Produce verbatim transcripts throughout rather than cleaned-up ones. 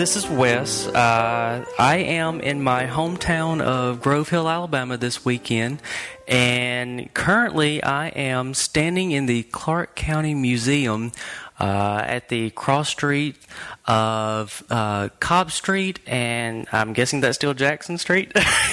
this is Wes. Uh, I am in my hometown of Grove Hill, Alabama this weekend, and currently I am standing in the Clark County Museum uh, at the cross street of uh, Cobb Street, and I'm guessing that's still Jackson Street.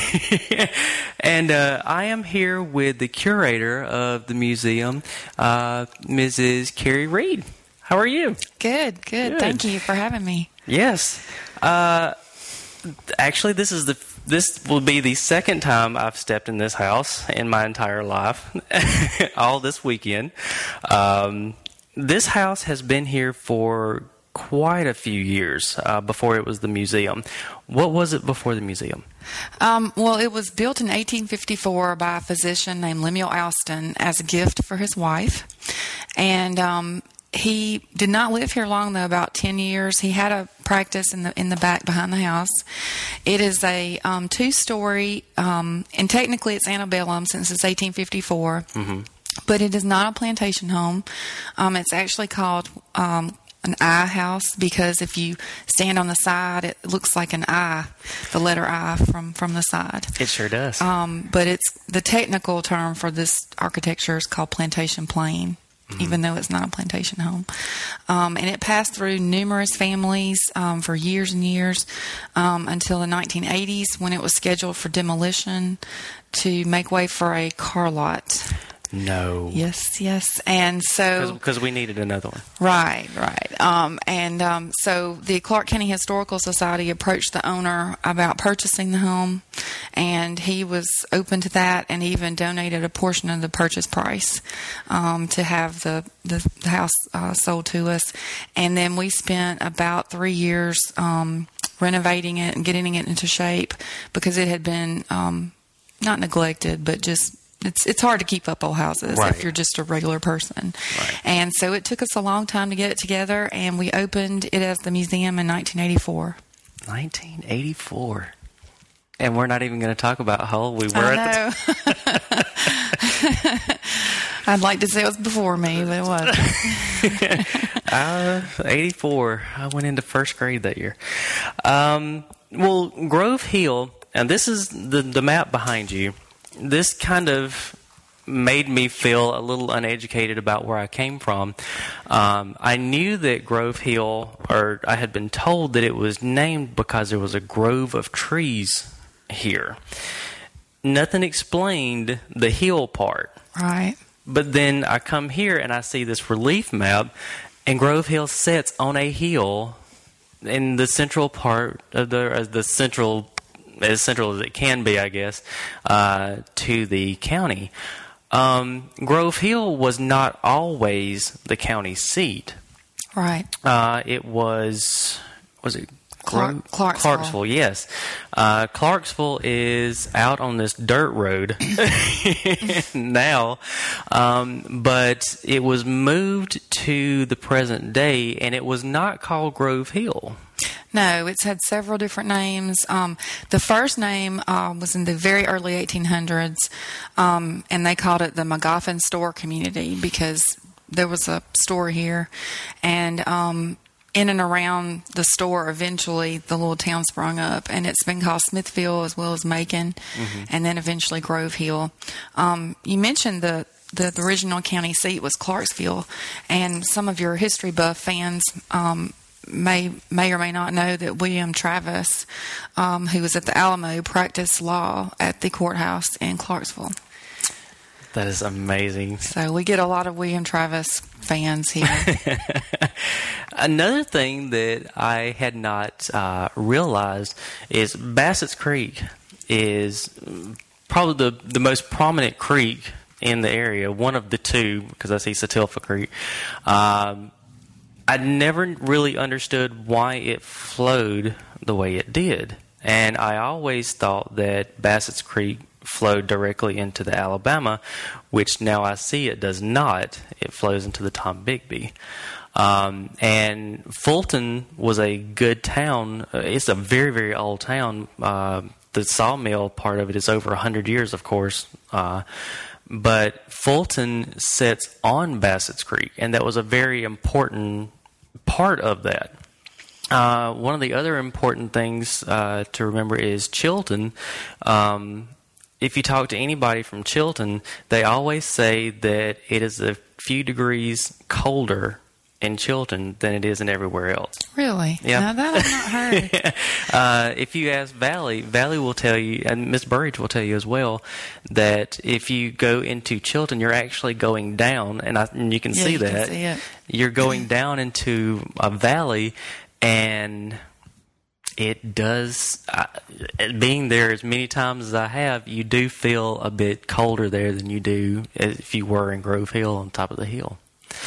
And uh, I am here with the curator of the museum, uh, Missus Carrie Reed. How are you? Good, good, good. Thank you for having me. Yes. Uh, actually, this is the this will be the second time I've stepped in this house in my entire life, all this weekend. Um, this house has been here for quite a few years uh, before it was the museum. What was it before the museum? Um, well, it was built in eighteen fifty-four by a physician named Lemuel Alston as a gift for his wife. And um, he did not live here long, though, about ten years. He had a practice in the in the back behind the house. It is a um, two-story, um, and technically it's antebellum since it's eighteen fifty-four. Mm-hmm. But it is not a plantation home. Um, it's actually called um, an I house because if you stand on the side, it looks like an I, the letter I from, from the side. It sure does. Um, but it's the technical term for this architecture is called plantation plain, mm-hmm. even though it's not a plantation home. Um, and it passed through numerous families um, for years and years um, until the nineteen eighties when it was scheduled for demolition to make way for a car lot. No. Yes, yes. And so... Because we needed another one. Right, right. Um, and um, so the Clark County Historical Society approached the owner about purchasing the home, and he was open to that and even donated a portion of the purchase price um, to have the, the, the house uh, sold to us. And then we spent about three years um, renovating it and getting it into shape because it had been um, not neglected, but just... It's it's hard to keep up old houses right. if you're just a regular person. Right. And so it took us a long time to get it together, and we opened it as the museum in nineteen eighty-four. nineteen eighty-four. And we're not even going to talk about how old we were I at the time. I'd like to say it was before me, but it wasn't. uh, eighty-four. I went into first grade that year. Um, well, Grove Hill, and this is the, the map behind you. This kind of made me feel a little uneducated about where I came from. Um, I knew that Grove Hill, or I had been told that it was named because there was a grove of trees here. Nothing explained the hill part. Right. But then I come here and I see this relief map, and Grove Hill sits on a hill in the central part of the, uh, the central as central as it can be, I guess, uh, to the county. Um, Grove Hill was not always the county seat. Right. Uh, it was, was it Clark, Clarksville. Clarksville, yes. Uh, Clarksville is out on this dirt road now, um, but it was moved to the present day, and it was not called Grove Hill. No, it's had several different names. Um, the first name uh, was in the very early eighteen hundreds, um, and they called it the McGoffin Store Community because there was a store here, and um, in and around the store, eventually the little town sprung up, and it's been called Smithville as well as Macon, mm-hmm. and then eventually Grove Hill. Um, you mentioned the, the the original county seat was Clarksville, and some of your history buff fans um, may may or may not know that William Travis, um, who was at the Alamo, practiced law at the courthouse in Clarksville. That is amazing. So we get a lot of William Travis fans here. Another thing that I had not uh, realized is Bassett's Creek is probably the, the most prominent creek in the area, one of the two, because I see Satilfa Creek. Um, I never really understood why it flowed the way it did. And I always thought that Bassett's Creek flowed directly into the Alabama, which now I see it does not. It flows into the Tombigbee. Um, and Fulton was a good town. Uh, it's a very, very old town. Uh, the sawmill part of it is over one hundred years, of course. Uh, but Fulton sits on Bassett's Creek, and that was a very important part of that. Uh, one of the other important things uh, to remember is Chilton. Um, if you talk to anybody from Chilton, they always say that it is a few degrees colder in Chilton than it is in everywhere else. Really? Yeah. Now that I've not heard. uh, if you ask Valley, Valley will tell you, and Miss Burridge will tell you as well, that if you go into Chilton, you're actually going down, and, I, and you can Yeah, see you that. can see it. You're going down into a valley, and it does, uh, being there as many times as I have, you do feel a bit colder there than you do if you were in Grove Hill on top of the hill.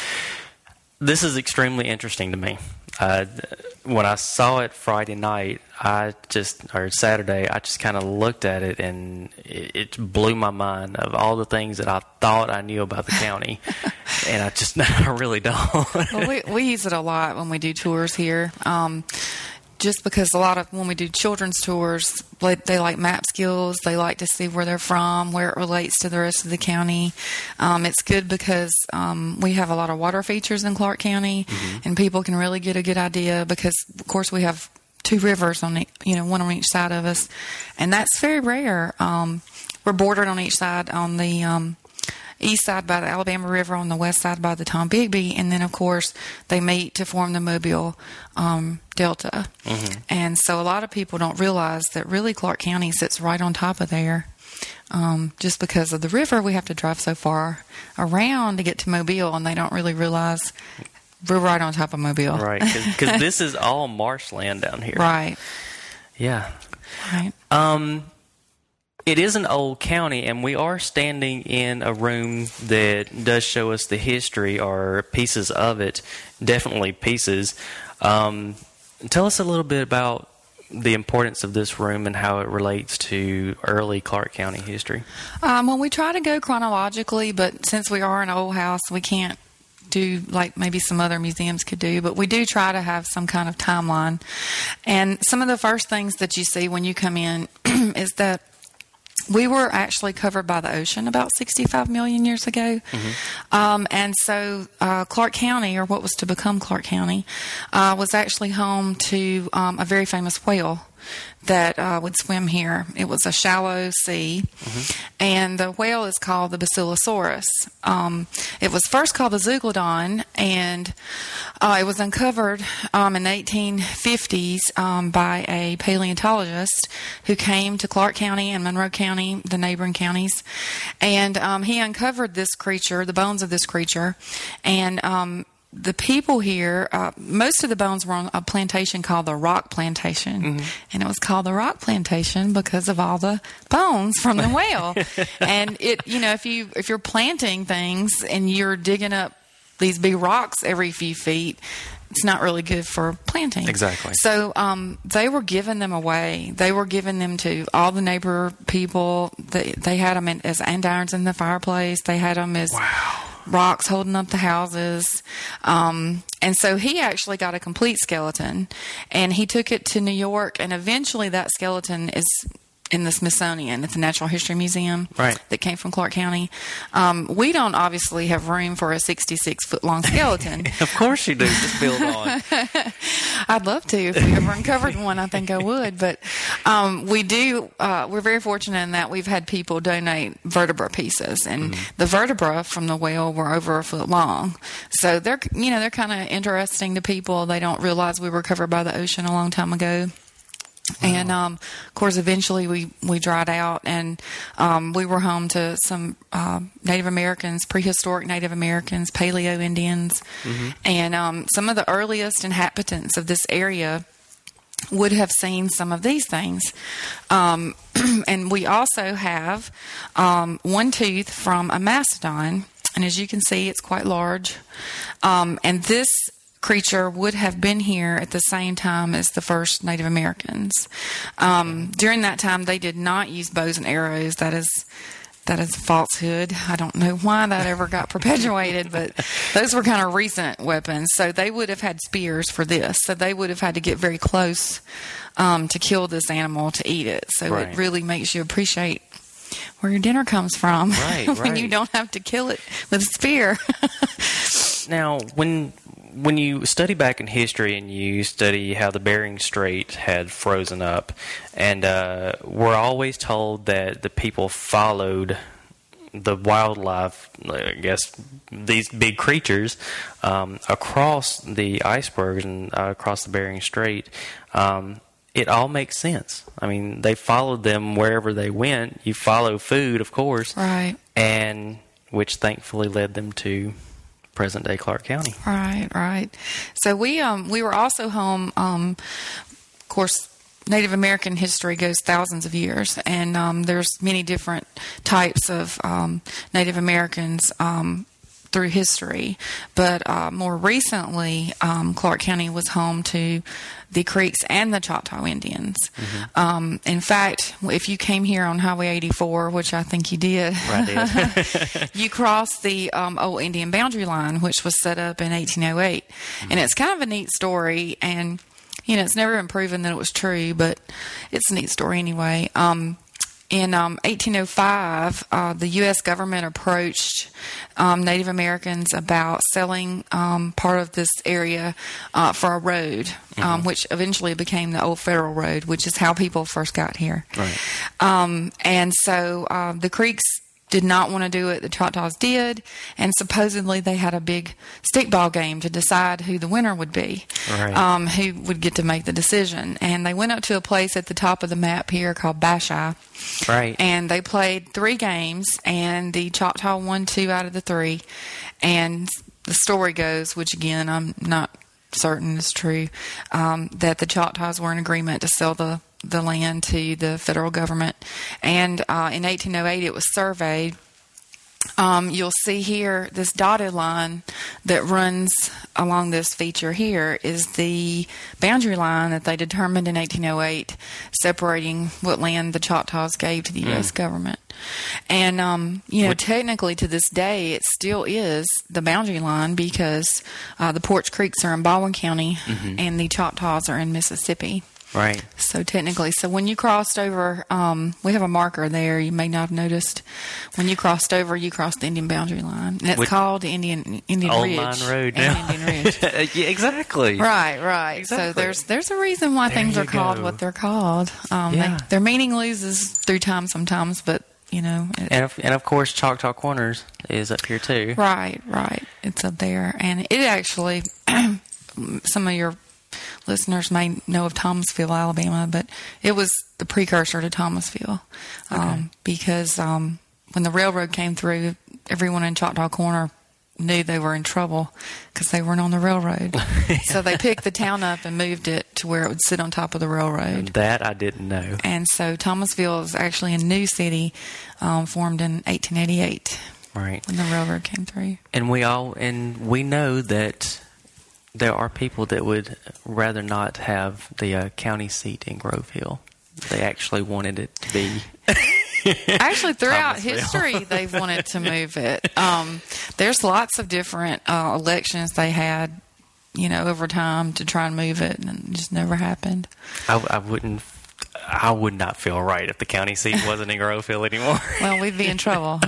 This is extremely interesting to me. Uh, when I saw it Friday night, I just, or Saturday, I just kind of looked at it and it, it blew my mind of all the things that I thought I knew about the county. And I just, I really don't. Well, we, we use it a lot when we do tours here. Um, just because a lot of, when we do children's tours, they, they like map skills. They like to see where they're from, where it relates to the rest of the county. Um, it's good because um, we have a lot of water features in Clark County, mm-hmm. and people can really get a good idea because, of course, we have two rivers on the, you know, one on each side of us, and that's very rare. Um, we're bordered on each side on the um, east side by the Alabama River, on the west side by the Tombigbee, and then, of course, they meet to form the Mobile um, Delta. Mm-hmm. And so a lot of people don't realize that really Clark County sits right on top of there. Um, just because of the river, we have to drive so far around to get to Mobile, and they don't really realize we're right on top of Mobile. Right, because this is all marshland down here. Right. Yeah. Right. Um... It is an old county, and we are standing in a room that does show us the history or pieces of it, definitely pieces. Um, tell us a little bit about the importance of this room and how it relates to early Clark County history. Um, well, we try to go chronologically, but since we are an old house, we can't do like maybe some other museums could do, but we do try to have some kind of timeline. And some of the first things that you see when you come in is that we were actually covered by the ocean about sixty-five million years ago. Mm-hmm. Um, and so uh, Clark County, or what was to become Clark County, uh, was actually home to um, a very famous whale that uh, would swim here. It was a shallow sea, mm-hmm. and the whale is called the Basilosaurus. Um, it was first called the Zeuglodon, and uh, it was uncovered um, in the eighteen fifties um, by a paleontologist who came to Clark County and Monroe County, the neighboring counties, and um, he uncovered this creature, the bones of this creature, and um, the people here, uh, most of the bones were on a plantation called the Rock Plantation, mm-hmm. and it was called the Rock Plantation because of all the bones from the whale. And it, you know, if you if you're planting things and you're digging up these big rocks every few feet, it's not really good for planting. Exactly. So um, they were giving them away. They were giving them to all the neighbor people. They they had them in, as andirons in the fireplace. They had them as wow. rocks holding up the houses. Um, and so he actually got a complete skeleton, and he took it to New York, and eventually that skeleton is in the Smithsonian at the Natural History Museum, right. that came from Clark County. Um, we don't obviously have room for a sixty-six foot long skeleton. Of course you do. Just build on. I'd love to. If we ever uncovered one, I think I would. But um, we do. Uh, we're very fortunate in that we've had people donate vertebra pieces, and mm-hmm. the vertebra from the whale were over a foot long. So they're, you know, they're kind of interesting to people. They don't realize we were covered by the ocean a long time ago. Wow. And, um, of course, eventually we, we dried out, and um, we were home to some uh, Native Americans, prehistoric Native Americans, Paleo Indians, mm-hmm. and um, some of the earliest inhabitants of this area would have seen some of these things. Um, and we also have um, one tooth from a mastodon, and as you can see, it's quite large. Um, and this creature would have been here at the same time as the first Native Americans. Um, during that time, they did not use bows and arrows. That is that is falsehood. I don't know why that ever got perpetuated, but those were kind of recent weapons. So they would have had spears for this. So they would have had to get very close um, to kill this animal to eat it. So right. It really makes you appreciate where your dinner comes from, right, when right. you don't have to kill it with a spear. Now, when when you study back in history and you study how the Bering Strait had frozen up, and uh, we're always told that the people followed the wildlife, I guess, these big creatures um, across the icebergs and uh, across the Bering Strait. Um, it all makes sense. I mean, they followed them wherever they went. You follow food, of course, Right. and which thankfully led them to present-day Clark County. Right, right. So we um we were also home. Um, of course, Native American history goes thousands of years, and um, there's many different types of um, Native Americans um, through history. But uh, more recently, um, Clark County was home to the Creeks and the Choctaw Indians. Mm-hmm. Um, in fact, if you came here on Highway eighty-four, which I think you did, I did. you crossed the um, old Indian boundary line, which was set up in eighteen oh eight. Mm-hmm. And it's kind of a neat story, and you know, it's never been proven that it was true, but it's a neat story anyway. Um, in um, eighteen oh five, uh, the U S government approached um, Native Americans about selling um, part of this area uh, for a road, mm-hmm. um, which eventually became the Old Federal Road, which is how people first got here. Right. Um, and so uh, the Creeks did not want to do it. The Choctaws did, and supposedly they had a big stickball game to decide who the winner would be, right. um, who would get to make the decision. And they went up to a place at the top of the map here called Bashai, right? And they played three games, and the Choctaw won two out of the three. And the story goes, which again I'm not certain is true, um, that the Choctaws were in agreement to sell the the land to the federal government. And uh, in eighteen oh eight, it was surveyed. Um, you'll see here this dotted line that runs along this feature here is the boundary line that they determined in eighteen oh eight, separating what land the Choctaws gave to the mm. U S government. And, um, you know, what? technically to this day, it still is the boundary line because uh, the Porch Creeks are in Baldwin County, mm-hmm. and the Choctaws are in Mississippi. Right. So technically, so when you crossed over, um, we have a marker there. You may not have noticed. When you crossed over, you crossed the Indian boundary line, and it's With called Indian Indian Old Ridge. Line Road and now. Indian Ridge. Yeah, exactly. Right, right. Exactly. So there's there's a reason why there things are called go. what they're called. Um, yeah. they, their meaning loses through time sometimes, but you know. It, and of, and of course, Choctaw Corners is up here too. Right, right. It's up there, and it actually some of your listeners may know of Thomasville, Alabama, but it was the precursor to Thomasville, um, okay. because um, when the railroad came through, everyone in Choctaw Corner knew they were in trouble because they weren't on the railroad. Yeah. So they picked the town up and moved it to where it would sit on top of the railroad. That I didn't know. And so Thomasville is actually a new city um, formed in eighteen eighty-eight. Right. When the railroad came through. And we all and we know that there are people that would rather not have the uh, county seat in Grove Hill. They actually wanted it to be. Actually, throughout history, they've wanted to move it. Um, there's lots of different uh, elections they had, you know, over time to try and move it, and it just never happened. I, I wouldn't. I would not feel right if the county seat wasn't in Grove Hill anymore. Well, we'd be in trouble.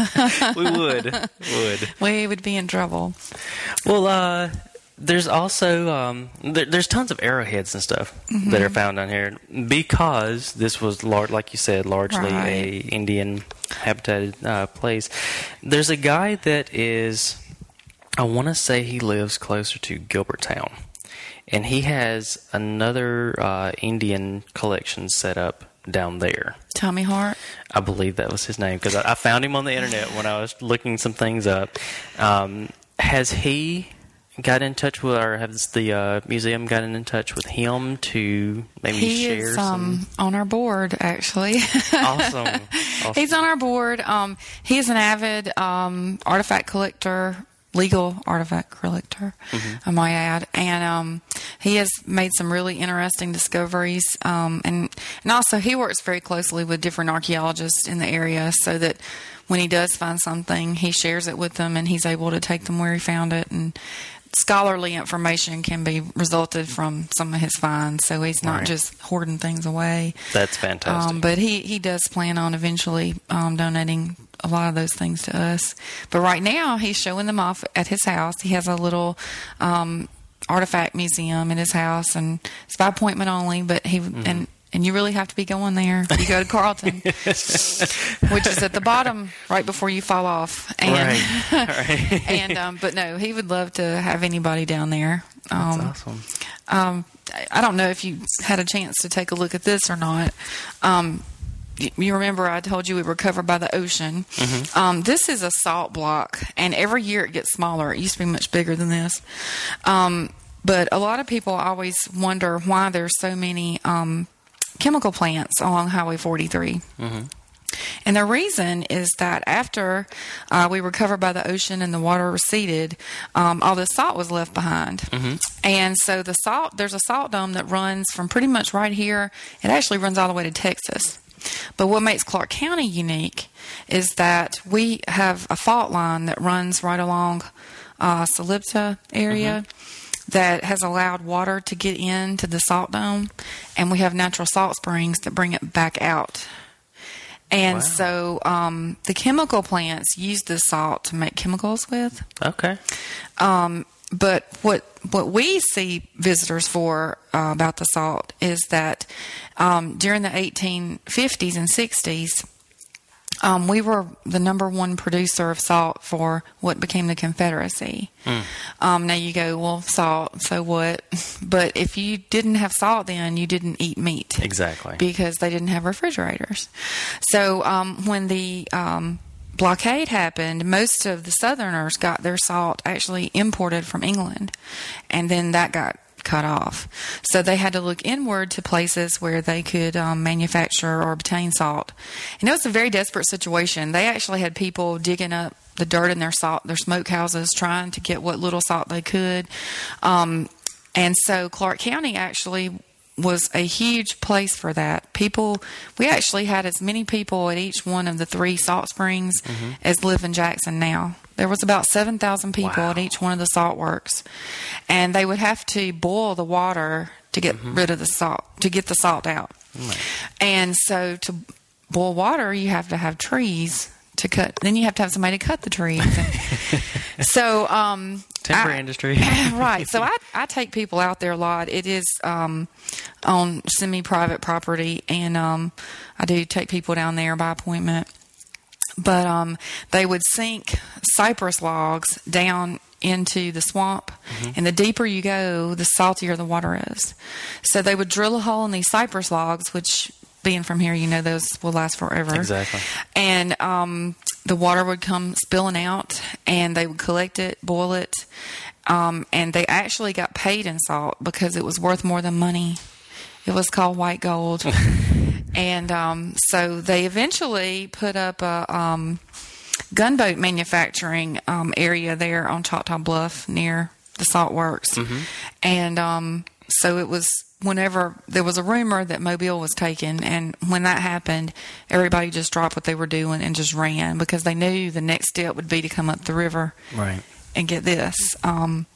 We would. Would. We would be in trouble. Well, uh... There's also um, there, there's tons of arrowheads and stuff mm-hmm. that are found down here because this was lar- like you said, largely right. a Indian habitated uh, place. There's a guy that is, I want to say he lives closer to Gilberttown, and he has another uh, Indian collection set up down there. Tommy Hart? I believe that was his name because I, I found him on the internet when I was looking some things up. Um, has he got in touch with, or has the uh, museum gotten in touch with him to maybe he share is, some? Um, on our board, actually. Awesome. awesome. He's on our board. Um, he's an avid um, artifact collector, legal artifact collector, mm-hmm. I might add. And um, he has made some really interesting discoveries. Um, and, and also, he works very closely with different archaeologists in the area so that when he does find something, he shares it with them and he's able to take them where he found it. And scholarly information can be resulted from some of his finds, so he's not right. just hoarding things away. That's fantastic. Um, but he, he does plan on eventually um, donating a lot of those things to us. But right now, he's showing them off at his house. He has a little um, artifact museum in his house, and it's by appointment only. But he mm-hmm. and and you really have to be going there. You go to Carlton, which is at the bottom right before you fall off. And right. Right. and um, but no, he would love to have anybody down there. Um, That's awesome. Um, I don't know if you had a chance to take a look at this or not. Um, you remember I told you we were covered by the ocean. Mm-hmm. Um, this is a salt block, and every year it gets smaller. It used to be much bigger than this. Um, but a lot of people always wonder why there's so many um, chemical plants along Highway forty-three. Mm-hmm. And the reason is that after uh, we were covered by the ocean and the water receded, um, all the salt was left behind. Mm-hmm. And so the salt, there's a salt dome that runs from pretty much right here. It actually runs all the way to Texas. But what makes Clark County unique is that we have a fault line that runs right along uh, Salipta area. Mm-hmm. That has allowed water to get into the salt dome, and we have natural salt springs that bring it back out. And wow. so um, the chemical plants use the salt to make chemicals with. Okay. Um, but what what we see visitors for uh, about the salt is that um, during the eighteen fifties and sixties, um, we were the number one producer of salt for what became the Confederacy. Mm. Um, now you go, well, salt, so what? But if you didn't have salt then, you didn't eat meat. Exactly. Because they didn't have refrigerators. So um, when the um, blockade happened, most of the Southerners got their salt actually imported from England. And then that got cut off. So they had to look inward to places where they could um, manufacture or obtain salt. And it was a very desperate situation. They actually had people digging up the dirt in their salt, their smokehouses, trying to get what little salt they could. Um, and so Clark County actually was a huge place for that. People, we actually had as many people at each one of the three salt springs mm-hmm. as live in Jackson now. There was about seven thousand people wow. at each one of the salt works. And they would have to boil the water to get mm-hmm. rid of the salt, to get the salt out. Mm-hmm. And so to boil water, you have to have trees to cut. Then you have to have somebody to cut the trees. so, um, timber I, industry. Right. So I, I take people out there a lot. It is um, on semi-private property, and um, I do take people down there by appointment. But um, they would sink cypress logs down into the swamp, mm-hmm. and the deeper you go, the saltier the water is. So they would drill a hole in these cypress logs, which, being from here, you know those will last forever. Exactly. And um, the water would come spilling out, and they would collect it, boil it, um, and they actually got paid in salt because it was worth more than money. It was called white gold. And um, so they eventually put up a um, gunboat manufacturing um, area there on Choctaw Bluff near the salt works. Mm-hmm. And um, so it was whenever there was a rumor that Mobile was taken, and when that happened, everybody just dropped what they were doing and just ran because they knew the next step would be to come up the river right. and get this. Um,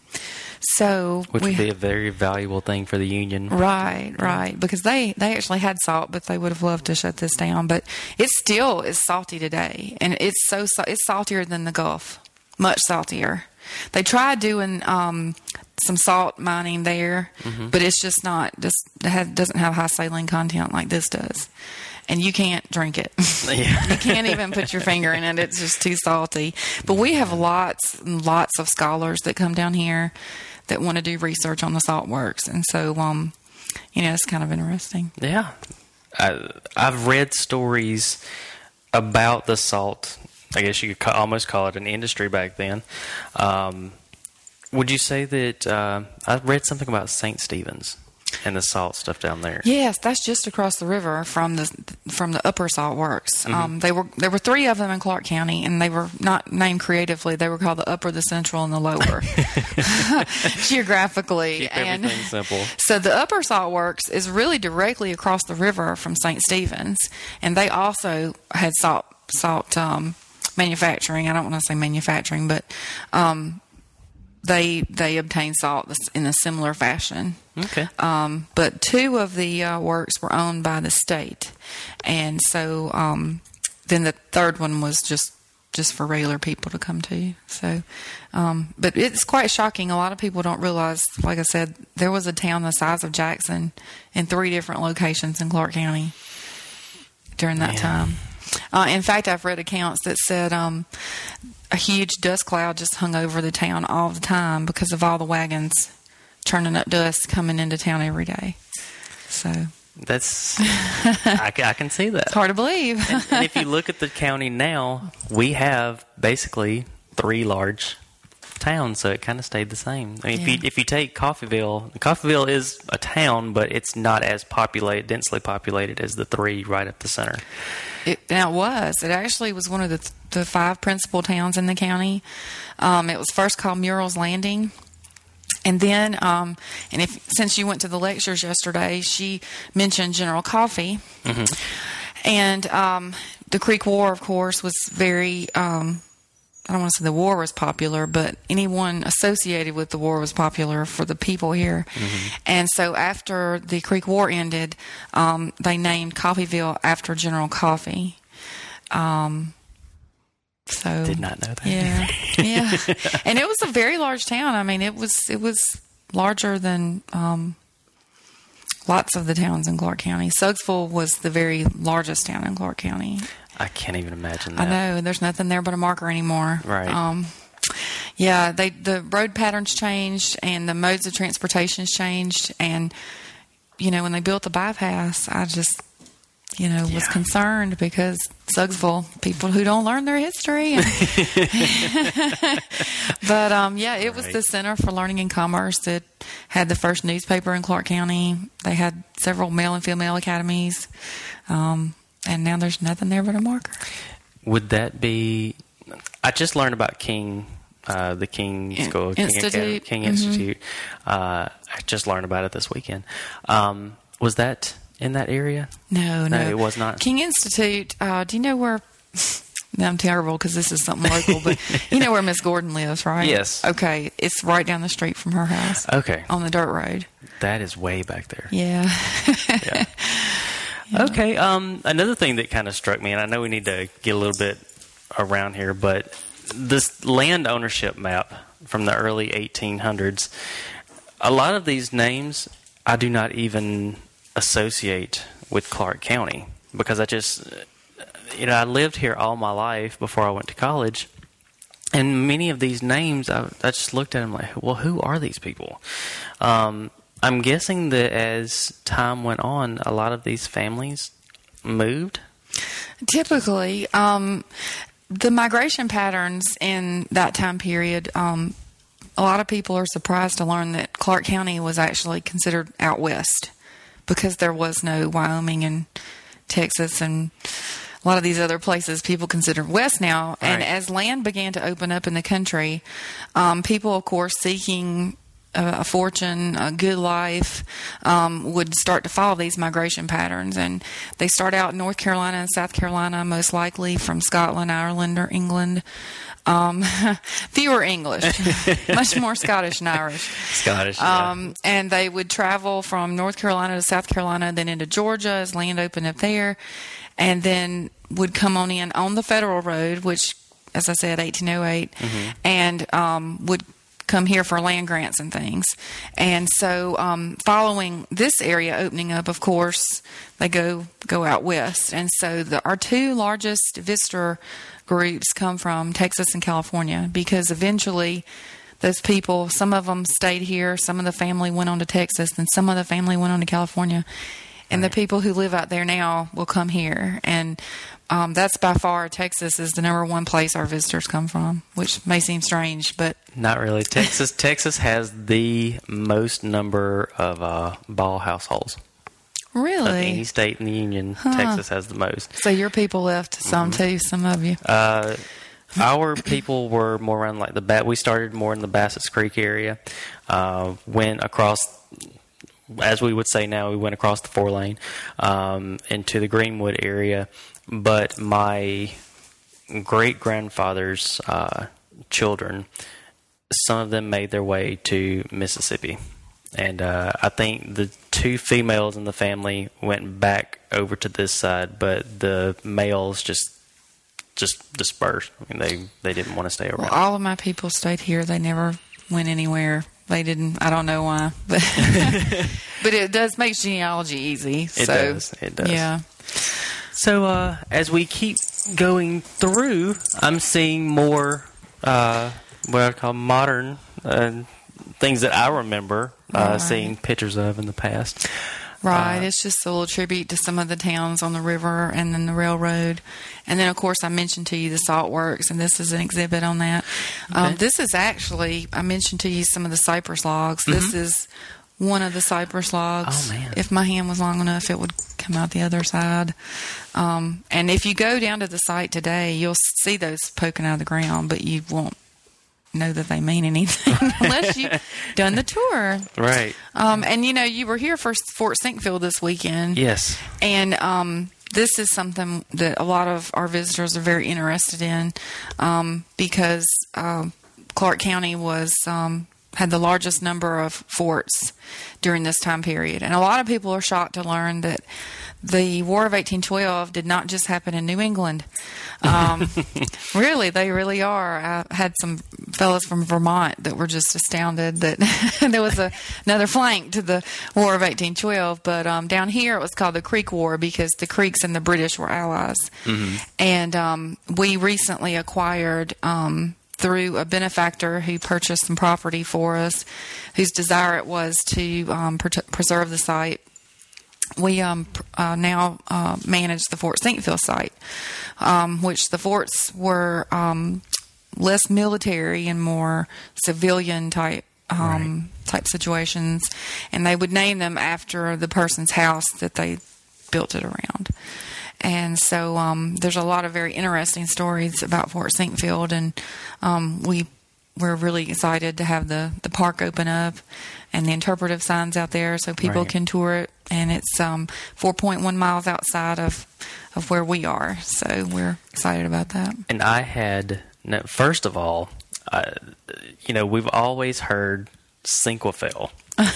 So Which we, would be a very valuable thing for the Union. Right, right. Because they, they actually had salt, but they would have loved to shut this down. But it still is salty today. And it's so it's saltier than the Gulf. Much saltier. They tried doing um, some salt mining there, mm-hmm. but it's just not, just it has, doesn't have high saline content like this does. And you can't drink it. Yeah. You can't even put your finger in it. It's just too salty. But we have lots and lots of scholars that come down here that want to do research on the salt works. And so, um, you know, it's kind of interesting. Yeah. I, I've read stories about the salt. I guess you could ca- almost call it an industry back then. Um, would you say that uh, I read something about Saint Stephen's and the salt stuff down there? Yes, that's just across the river from the from the upper salt works. Mm-hmm. Um, they were there were three of them in Clark County, and they were not named creatively. They were called the upper, the central, and the lower, geographically. Keep and everything simple. So the upper salt works is really directly across the river from Saint Stephen's, and they also had salt salt um, manufacturing. I don't want to say manufacturing, but um, they they obtained salt in a similar fashion. Okay. Um, but two of the uh, works were owned by the state, and so um, then the third one was just just for regular people to come to. So, um, but it's quite shocking. A lot of people don't realize, like I said, there was a town the size of Jackson in three different locations in Clark County during that yeah. time. Uh, in fact, I've read accounts that said um, a huge dust cloud just hung over the town all the time because of all the wagons churning up dust coming into town every day. So that's I, I can see that. It's hard to believe. and, and if you look at the county now, we have basically three large towns, so it kind of stayed the same. I mean, Yeah. if you if you take Coffeyville, Coffeyville is a town, but it's not as populated, densely populated as the three right up the center. It, now it was. It actually was one of the the five principal towns in the county. Um, it was first called Murrells Landing. And then, um, and if since you went to the lectures yesterday, she mentioned General Coffee. Mm-hmm. And um, the Creek War, of course, was very, um, I don't want to say the war was popular, but anyone associated with the war was popular for the people here. Mm-hmm. And so after the Creek War ended, um, they named Coffeyville after General Coffee. Um, so Did not know that. Yeah, yeah. And it was a very large town. I mean, it was it was larger than um, lots of the towns in Clark County. Suggsville was the very largest town in Clark County. I can't even imagine I that. know. There's nothing there but a marker anymore. Right. Um, yeah, they the road patterns changed and the modes of transportations changed. And, you know, when they built the bypass, I just, you know, was Yeah. concerned because Suggsville, people who don't learn their history. And but, um, yeah, it was Right. the Center for Learning and Commerce that had the first newspaper in Clark County. They had several male and female academies. Um, and now there's nothing there but a marker. Would that be? I just learned about King, uh, the King In- School, King Institute. Academy, King Mhm. Institute. Uh, I just learned about it this weekend. Um, was that in that area? No, no, No, it was not. King Institute. Uh, do you know where? No, I'm terrible because this is something local, but you know where Miss Gordon lives, right? Yes. Okay, it's right down the street from her house Okay, on the dirt road. that is way back there. Yeah. Yeah. Okay. Um, another thing that kind of struck me, and I know we need to get a little bit around here, but this land ownership map from the early eighteen hundreds, a lot of these names I do not even associate with Clark County because I just, you know, I lived here all my life before I went to college. And many of these names, I, I just looked at them like, well, who are these people? Um, I'm guessing that as time went on, a lot of these families moved. Typically, um, the migration patterns in that time period, um, a lot of people are surprised to learn that Clark County was actually considered out west because there was no Wyoming and Texas and a lot of these other places people consider west now. And Right. as land began to open up in the country, um, people, of course, seeking a, a fortune, a good life, um, would start to follow these migration patterns. And they start out in North Carolina and South Carolina, most likely from Scotland, Ireland, or England. Um, fewer English, much more Scottish and Irish. Scottish, yeah. Um, and they would travel from North Carolina to South Carolina, then into Georgia as land opened up there, and then would come on in on the Federal Road, which, as I said, eighteen oh eight, Mm-hmm. and um, would come here for land grants and things. And so um, following this area opening up, of course, they go go out west. And so the, our two largest visitor groups come from Texas and California because eventually those people, some of them stayed here, some of the family went on to Texas, and some of the family went on to California. And the people who live out there now will come here. And um, that's by far, Texas is the number one place our visitors come from, which may seem strange, but Not really. Texas Texas has the most number of uh, ball households. Of any really. state in the union, Texas has the most. So your people left some too, some of you. Uh, our people were more around like the Bat. We started more in the Bassett's Creek area. Uh, went across, as we would say now, we went across the four lane um, into the Greenwood area. But my great grandfather's uh, children, some of them made their way to Mississippi. And uh, I think the two females in the family went back over to this side, but the males just just dispersed. I mean, they, they didn't want to stay around. Well, all of my people stayed here. They never went anywhere. They didn't. I don't know why, but but it does make genealogy easy. It so, does. It does. Yeah. So uh, as we keep going through, I'm seeing more uh, what I call modern uh, things that I remember uh, Right. seeing pictures of in the past. Right. Uh, It's just a little tribute to some of the towns on the river and then the railroad. And then, of course, I mentioned to you the Salt Works, and this is an exhibit on that. Okay. Um, this is actually, I mentioned to you some of the cypress logs. Mm-hmm. This is one of the cypress logs. Oh, man. If my hand was long enough, it would come out the other side. Um, and if you go down to the site today, you'll see those poking out of the ground, but you won't know that they mean anything unless you've done the tour. Right. Um, and, you know, you were here for Fort Sinkfield this weekend. Yes. And um, this is something that a lot of our visitors are very interested in um, because um, Clark County was um, had the largest number of forts during this time period. And a lot of people are shocked to learn that the War of eighteen twelve did not just happen in New England. Um, really, they really are. I had some fellows from Vermont that were just astounded that there was a, another flank to the War of eighteen twelve. But um, down here, it was called the Creek War because the Creeks and the British were allies. Mm-hmm. And um, we recently acquired, um, through a benefactor who purchased some property for us, whose desire it was to um, pre- preserve the site. We um, uh, now uh, manage the Fort Sinkfield site, um, which the forts were um, less military and more civilian type um, right. type situations, and they would name them after the person's house that they built it around. And so um, there's a lot of very interesting stories about Fort Sinkfield, and um, we we're really excited to have the, the park open up and the interpretive signs out there so people right. can tour it. And it's um, four point one miles outside of, of where we are. So we're excited about that. And I had, first of all, uh, you know, we've always heard Sinquefield.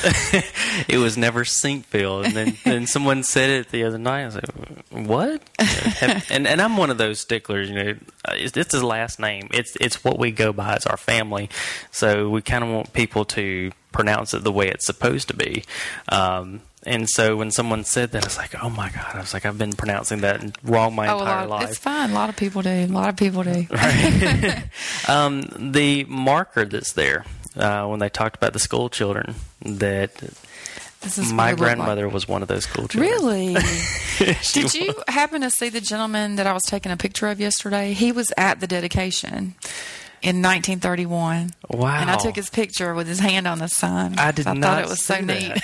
It was never Sinkfield. And then, then someone said it the other night. I was like, what? and and I'm one of those sticklers, you know, it's, it's his last name. It's, it's what we go by as our family. So we kind of want people to pronounce it the way it's supposed to be. Um, and so when someone said that, I was like, oh my God. I was like, I've been pronouncing that wrong my oh, entire lot, life. It's fine. A lot of people do. A lot of people do. Right. um, the marker that's there, uh, when they talked about the school children, that this is my what it looked grandmother like. was one of those school children. Really? She Did you happen to see the gentleman that I was taking a picture of yesterday? He was at the dedication in nineteen thirty-one. Wow. And I took his picture with his hand on the sign. I did I not thought it was so see neat.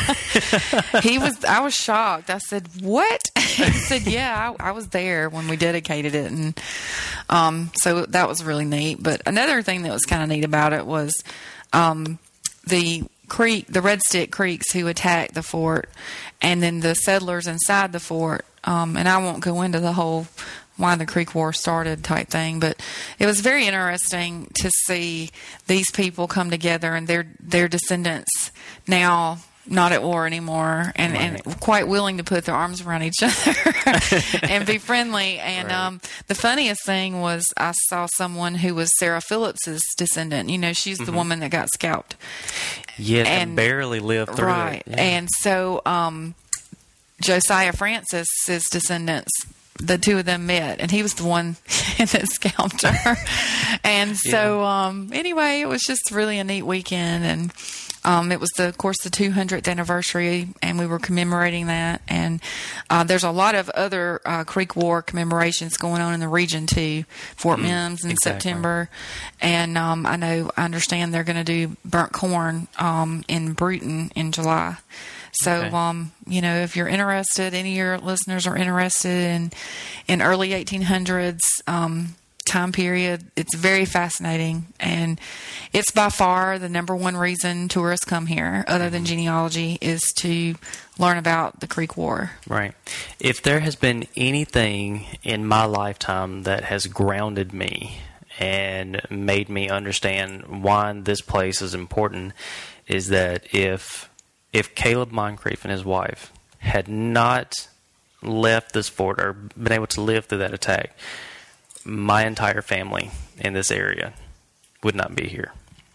that. He was. I was shocked. I said, "What?" He said, "Yeah, I, I was there when we dedicated it." And um, so that was really neat. But another thing that was kind of neat about it was um, the Creek, the Red Stick Creeks who attacked the fort, and then the settlers inside the fort. Um, and I won't go into the whole why the Creek War started type thing, but it was very interesting to see these people come together and their their descendants now not at war anymore and, right. and quite willing to put their arms around each other and be friendly. And right. um, the funniest thing was I saw someone who was Sarah Phillips's descendant. You know, she's the mm-hmm. woman that got scalped. Yes, and, and barely lived through right. it. Yeah. And so um, Josiah Francis's descendants, the two of them met, and he was the one that scalped her. And so, yeah. um, anyway, it was just really a neat weekend, and um, it was, the, of course, the two hundredth anniversary, and we were commemorating that. And uh, there's a lot of other uh, Creek War commemorations going on in the region too. Fort mm, Mims in exactly. September, and um, I know, I understand they're going to do burnt corn um, in Bruton in July. So, okay. um, you know, if you're interested, any of your listeners are interested in, in early eighteen hundreds um, time period, it's very fascinating. And it's by far the number one reason tourists come here, other than genealogy, is to learn about the Creek War. Right. If there has been anything in my lifetime that has grounded me and made me understand why this place is important, is that if... If Caleb Moncrief and his wife had not left this fort or been able to live through that attack, my entire family in this area would not be here.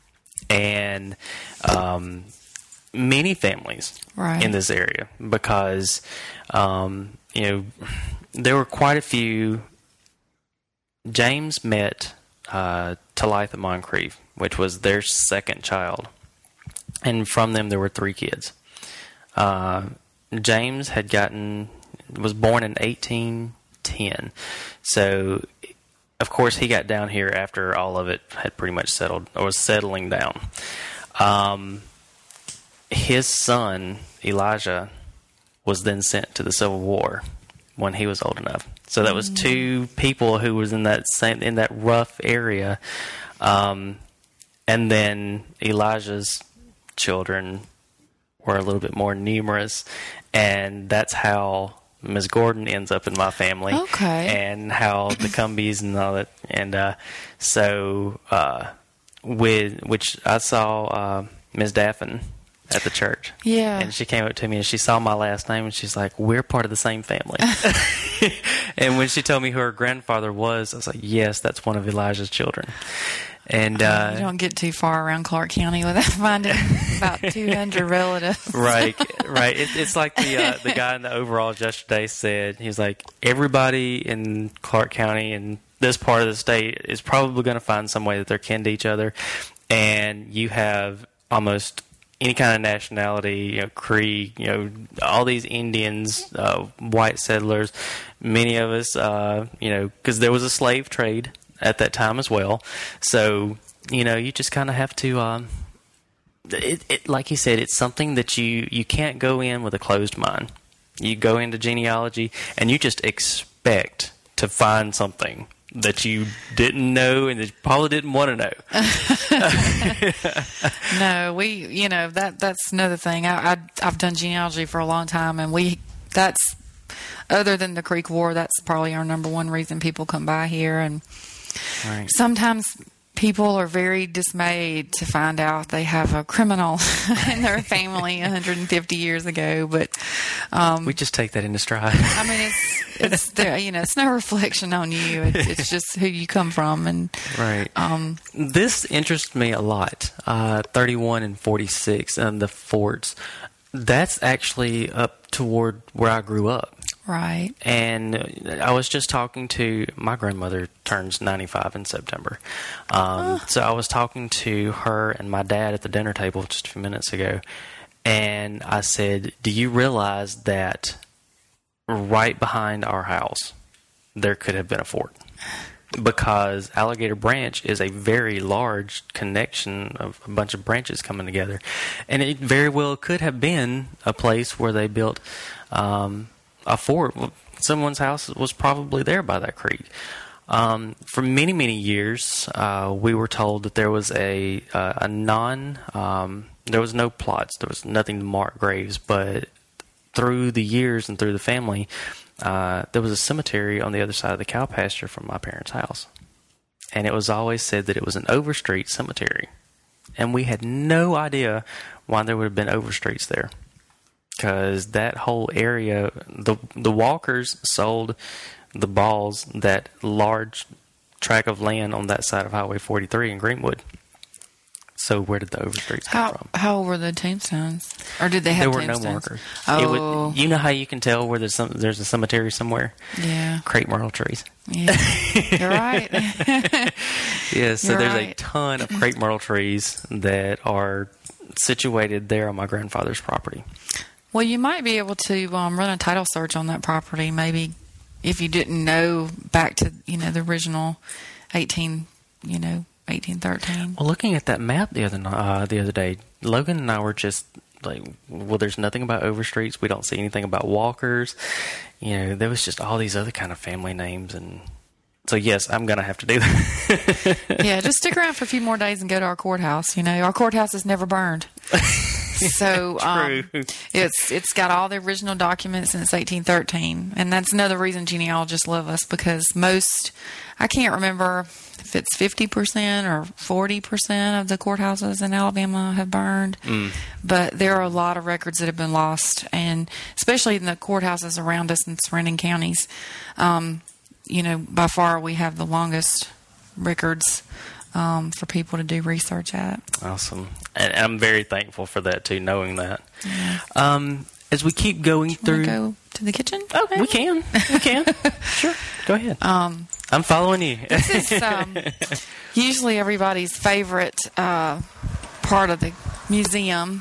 And um, many families right. in this area, because, um, you know, there were quite a few. James met uh, Talitha Moncrief, which was their second child. And from them, there were three kids. Uh, James had gotten, was born in eighteen ten. So, of course, he got down here after all of it had pretty much settled, or was settling down. Um, his son, Elijah, was then sent to the Civil War when he was old enough. So that was two people who was in that same, in that rough area. Um, and then Elijah's children were a little bit more numerous, and that's how Miss Gordon ends up in my family. Okay. And how the Cumbies and all that. And uh, so, uh, with which I saw uh, Miss Daffin at the church. Yeah. And she came up to me and she saw my last name and she's like, we're part of the same family. And when she told me who her grandfather was, I was like, yes, that's one of Elijah's children. And uh, you don't get too far around Clark County without finding about two hundred relatives. Right, right. It, it's like the uh, the guy in the overalls yesterday said. He's like, everybody in Clark County and this part of the state is probably going to find some way that they're kin to each other. And you have almost any kind of nationality, you know, Creek, you know, all these Indians, uh, white settlers, many of us, uh, you know, because there was a slave trade at that time as well. So, you know, you just kind of have to, um, it, it, like you said, it's something that you, you can't go in with a closed mind. You go into genealogy and you just expect to find something that you didn't know and that you probably didn't want to know. No, we, you know, that that's another thing. I, I, I've done genealogy for a long time, and we, that's, other than the Creek War, that's probably our number one reason people come by here. And right. Sometimes people are very dismayed to find out they have a criminal in their family one hundred fifty years ago. But um, we just take that into stride. I mean, it's it's there, you know, it's no reflection on you. It's, it's just who you come from, and right. Um, this interests me a lot. Uh, thirty-one and forty-six, and the forts. That's actually up toward where I grew up. Right. And I was just talking to, my grandmother turns ninety-five in September. Um, oh. So I was talking to her and my dad at the dinner table just a few minutes ago. And I said, do you realize that right behind our house, there could have been a fort? Because Alligator Branch is a very large connection of a bunch of branches coming together. And it very well could have been a place where they built um, a fort. Someone's house was probably there by that creek. Um, for many, many years, uh, we were told that there was a uh, a non, um, there was no plots, there was nothing to mark graves, but through the years and through the family, uh, there was a cemetery on the other side of the cow pasture from my parents' house. And it was always said that it was an Overstreet cemetery. And we had no idea why there would have been Overstreets there. Because that whole area, the the Walkers sold the Balls that large tract of land on that side of Highway forty-three in Greenwood. So where did the Overstreets come how, from? How old were the tombstones? Or did they have tombstones? There were tombstones? no markers. Oh. It would, you know how you can tell where there's, some, there's a cemetery somewhere? Yeah. Crepe myrtle trees. Yeah. You're right. Yeah, so You're there's right. a ton of crepe myrtle trees that are situated there on my grandfather's property. Well, you might be able to um, run a title search on that property, maybe if you didn't know back to, you know, the original eighteen, you know, eighteen thirteen. Well, looking at that map the other uh, the other day, Logan and I were just like, well, there's nothing about Overstreets. We don't see anything about Walkers. You know, there was just all these other kind of family names. And so, yes, I'm going to have to do that. Yeah, just stick around for a few more days and go to our courthouse. You know, our courthouse is never burned. So um, it's it's got all the original documents since eighteen thirteen, and that's another reason genealogists love us, because most, I can't remember if it's fifty percent or forty percent of the courthouses in Alabama have burned, mm. but there are a lot of records that have been lost, and especially in the courthouses around us in surrounding counties. Um, you know, by far we have the longest records um, for people to do research at. Awesome. And I'm very thankful for that, too, knowing that. Yeah. Um, as we keep going Do you through... wanna go to the kitchen? Okay. We can. We can. Sure. Go ahead. Um, I'm following you. This is um, usually everybody's favorite uh, part of the museum.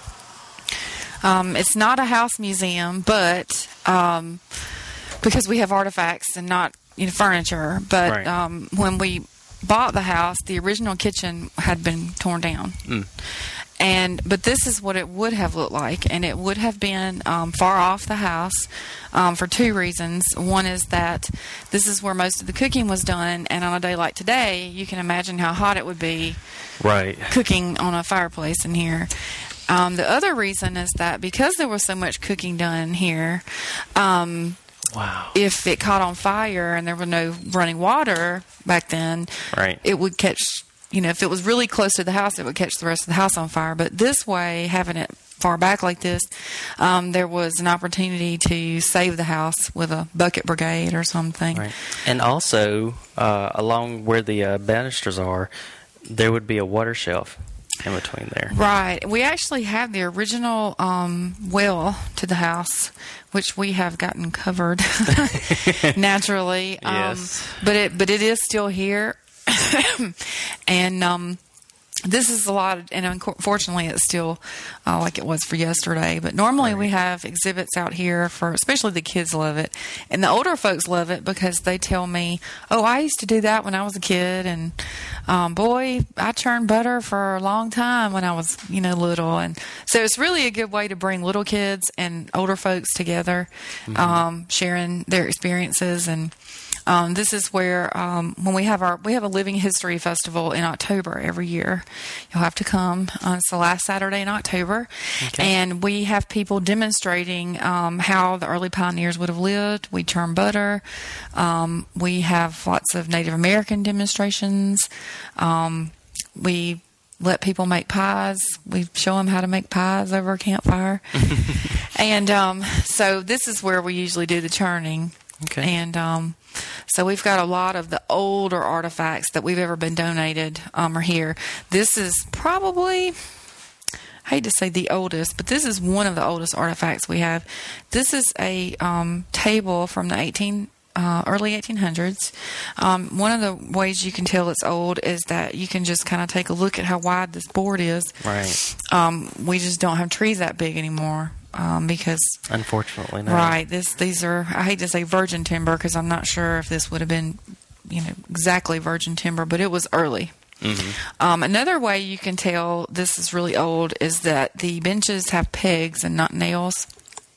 Um, it's not a house museum, but um, because we have artifacts and not, you know, furniture. But Right. um, when we bought the house, the original kitchen had been torn down. Mm. And but this is what it would have looked like, and it would have been um, far off the house um, for two reasons. One is that this is where most of the cooking was done, and on a day like today, you can imagine how hot it would be Right. cooking on a fireplace in here. Um, the other reason is that because there was so much cooking done here, um, Wow. if it caught on fire and there was no running water back then, Right. it would catch, you know, if it was really close to the house, it would catch the rest of the house on fire. But this way, having it far back like this, um, there was an opportunity to save the house with a bucket brigade or something. Right. And also, uh, along where the uh, banisters are, there would be a water shelf in between there. Right. We actually have the original um, well to the house, which we have gotten covered naturally. Yes. Um, but it but it is still here, and um, this is a lot, of, and unfortunately, it's still uh, like it was for yesterday. But normally, Right. we have exhibits out here for, especially the kids love it, and the older folks love it because they tell me, "Oh, I used to do that when I was a kid, and um, boy, I churned butter for a long time when I was, you know, little." And so it's really a good way to bring little kids and older folks together, Mm-hmm. um, sharing their experiences. And Um, this is where um, when we have our we have a Living History Festival in October every year. You'll have to come. Uh, it's the last Saturday in October, Okay. and we have people demonstrating um, how the early pioneers would have lived. We churn butter. Um, we have lots of Native American demonstrations. Um, we let people make pies. We show them how to make pies over a campfire, and um, so this is where we usually do the churning. Okay. And um, so we've got a lot of the older artifacts that we've ever been donated um, are here. This is probably, I hate to say the oldest, but this is one of the oldest artifacts we have. This is a um, table from the eighteen uh, early eighteen hundreds. Um, one of the ways you can tell it's old is that you can just kind of take a look at how wide this board is. Right. Um, we just don't have trees that big anymore. Um, because Unfortunately, no. right, this these are, I hate to say virgin timber because I'm not sure if this would have been, you know, exactly virgin timber, but it was early. Mm-hmm. Um, another way you can tell this is really old is that the benches have pegs and not nails,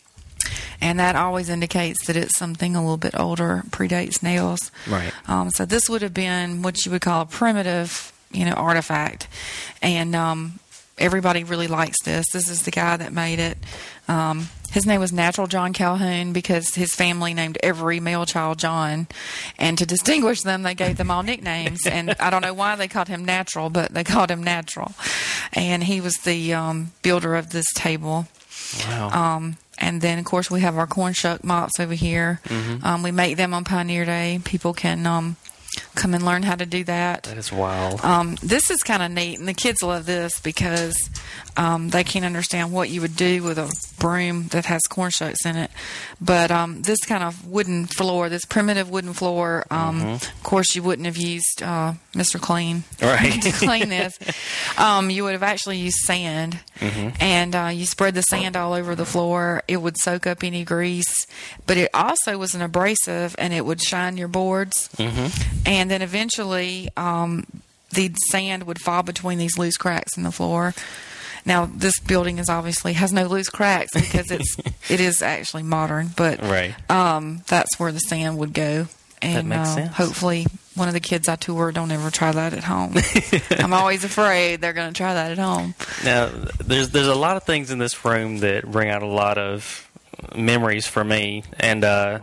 and that always indicates that it's something a little bit older, predates nails. Right. Um, so this would have been what you would call a primitive, you know, artifact, and um, everybody really likes this. This is the guy that made it. Um, his name was Natural John Calhoun because his family named every male child John. And to distinguish them, they gave them all nicknames. And I don't know why they called him Natural, but they called him Natural. And he was the um, builder of this table. Wow. Um, and then, of course, we have our corn shuck mops over here. Mm-hmm. Um, we make them on Pioneer Day. People can um, come and learn how to do that. That is wild. Um, this is kind of neat, and the kids love this because um, they can't understand what you would do with a broom that has corn shucks in it. But um, this kind of wooden floor, this primitive wooden floor, um, Mm-hmm. of course, you wouldn't have used uh, Mister Clean Right. to clean this. Um, you would have actually used sand, Mm-hmm. and uh, you spread the sand all over the floor. It would soak up any grease, but it also was an abrasive, and it would shine your boards. Mm-hmm. And then eventually, um, the sand would fall between these loose cracks in the floor. Now, this building is obviously has no loose cracks because it's it is actually modern, but Right. um, that's where the sand would go. And That makes uh, sense. hopefully, one of the kids I tour don't ever try that at home. I'm always afraid they're going to try that at home. Now, there's there's a lot of things in this room that bring out a lot of memories for me, and uh,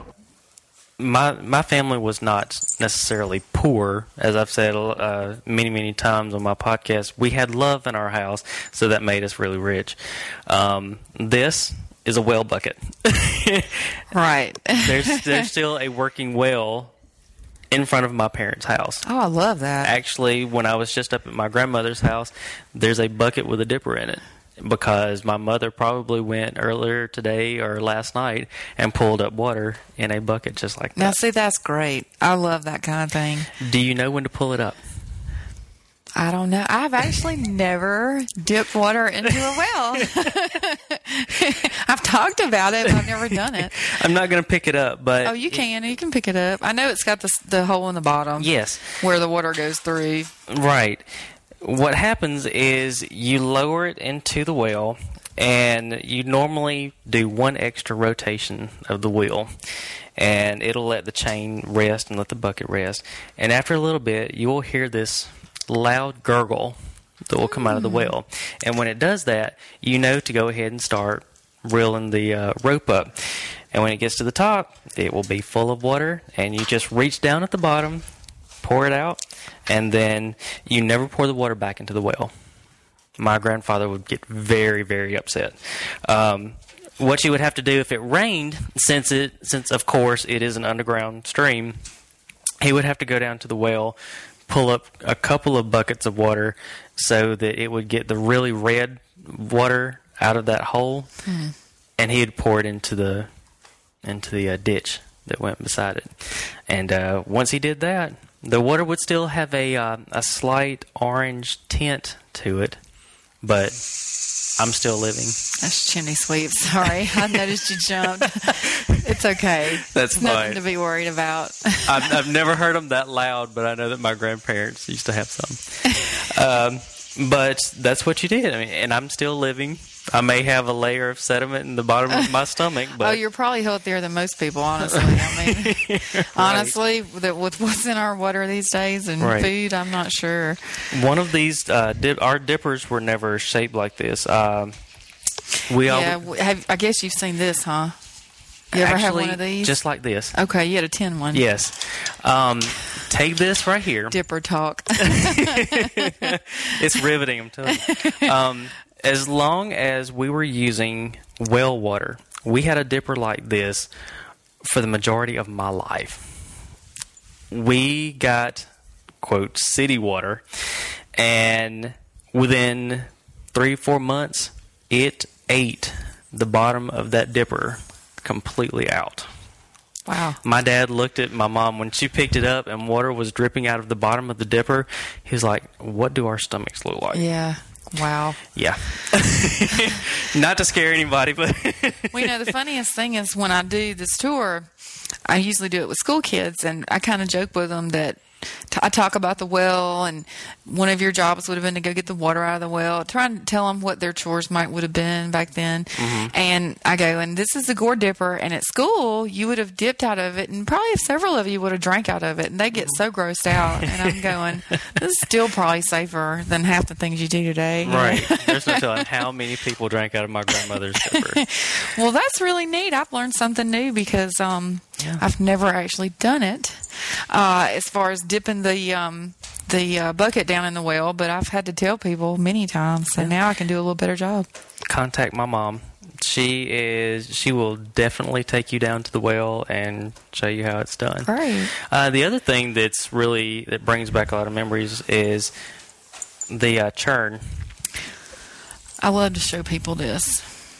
my my family was not necessarily poor, as I've said uh, many many times on my podcast. We had love in our house, so that made us really rich. Um, this is a well bucket. Right. There's there's still a working well in front of my parents' house. Oh, I love that. Actually, when I was just up at my grandmother's house, there's a bucket with a dipper in it because my mother probably went earlier today or last night and pulled up water in a bucket just like that. Now, see, that's great. I love that kind of thing. Do you know when to pull it up? I don't know. I've actually never dipped water into a well. I've talked about it, but I've never done it. I'm not going to pick it up, but... Oh, you can. You can pick it up. I know it's got the, the hole in the bottom. Yes. Where the water goes through. Right. What happens is you lower it into the well, and you normally do one extra rotation of the wheel, and it'll let the chain rest and let the bucket rest. And after a little bit, you will hear this loud gurgle that will come out of the well. And when it does that, you know to go ahead and start reeling the uh, rope up. And when it gets to the top, it will be full of water, and you just reach down at the bottom, pour it out, and then you never pour the water back into the well. My grandfather would get very, very upset. Um, what you would have to do if it rained, since it, since of course it is an underground stream, he would have to go down to the well, pull up a couple of buckets of water so that it would get the really red water out of that hole, mm. and he'd pour it into the into the uh, ditch that went beside it. And uh, once he did that, the water would still have a uh, a slight orange tint to it, but I'm still living. That's chimney sweep. Sorry, I noticed you jumped. It's okay. That's it's fine. Nothing to be worried about. I've, I've never heard them that loud, but I know that my grandparents used to have some. Um, but that's what you did. I mean, and I'm still living. I may have a layer of sediment in the bottom of my stomach, but oh, you're probably healthier than most people, honestly. I mean, right. honestly, with, with what's in our water these days and right. food, I'm not sure. One of these, uh, dip, our dippers were never shaped like this. Um, we yeah, all, have, I guess you've seen this, huh? You ever actually, have one of these? Just like this. Okay, you had a tin one. Yes. Um, take this right here. Dipper talk. It's riveting, I'm telling you. Um, as long as we were using well water, we had a dipper like this for the majority of my life. We got, quote, city water, and within three, four months, it ate the bottom of that dipper completely out. Wow. My dad looked at my mom when she picked it up and water was dripping out of the bottom of the dipper. He was like, what do our stomachs look like? Yeah. Wow. Yeah. Not to scare anybody, but... Well, you know, the funniest thing is when I do this tour, I usually do it with school kids, and I kind of joke with them that t- I talk about the well, and one of your jobs would have been to go get the water out of the well, trying to tell them what their chores might would have been back then. Mm-hmm. And I go, and this is the gourd dipper, and at school, you would have dipped out of it, and probably several of you would have drank out of it, and they get so grossed out. And I'm going, this is still probably safer than half the things you do today. Right. There's no telling how many people drank out of my grandmother's dipper. Well, that's really neat. I've learned something new because um, yeah. I've never actually done it uh, as far as dipping the um, the uh, bucket down in the well, but I've had to tell people many times, so yeah. now I can do a little better job. Contact my mom. She is. She will definitely take you down to the well and show you how it's done. Right. Uh, the other thing that's really that brings back a lot of memories is the uh, churn. I love to show people this.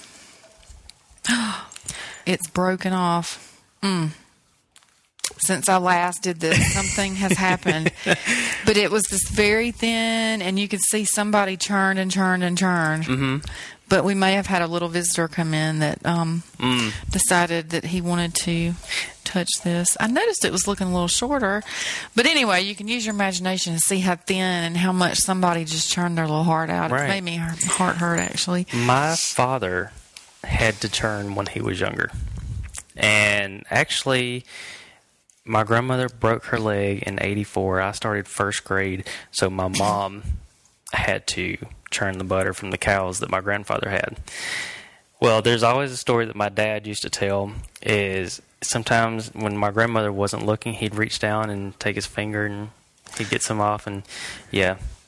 It's broken off. Mm. Since I last did this, something has happened. But it was this very thin, and you could see somebody churned and churned and churned. Mm-hmm. But we may have had a little visitor come in that um, mm. decided that he wanted to touch this. I noticed it was looking a little shorter. But anyway, you can use your imagination to see how thin and how much somebody just churned their little heart out. Right. It made me heart hurt, actually. My father had to churn when he was younger. And actually, my grandmother broke her leg in eighty-four. I started first grade, so my mom had to churn the butter from the cows that my grandfather had. Well, there's always a story that my dad used to tell is sometimes when my grandmother wasn't looking, he'd reach down and take his finger and he'd get some off. And yeah,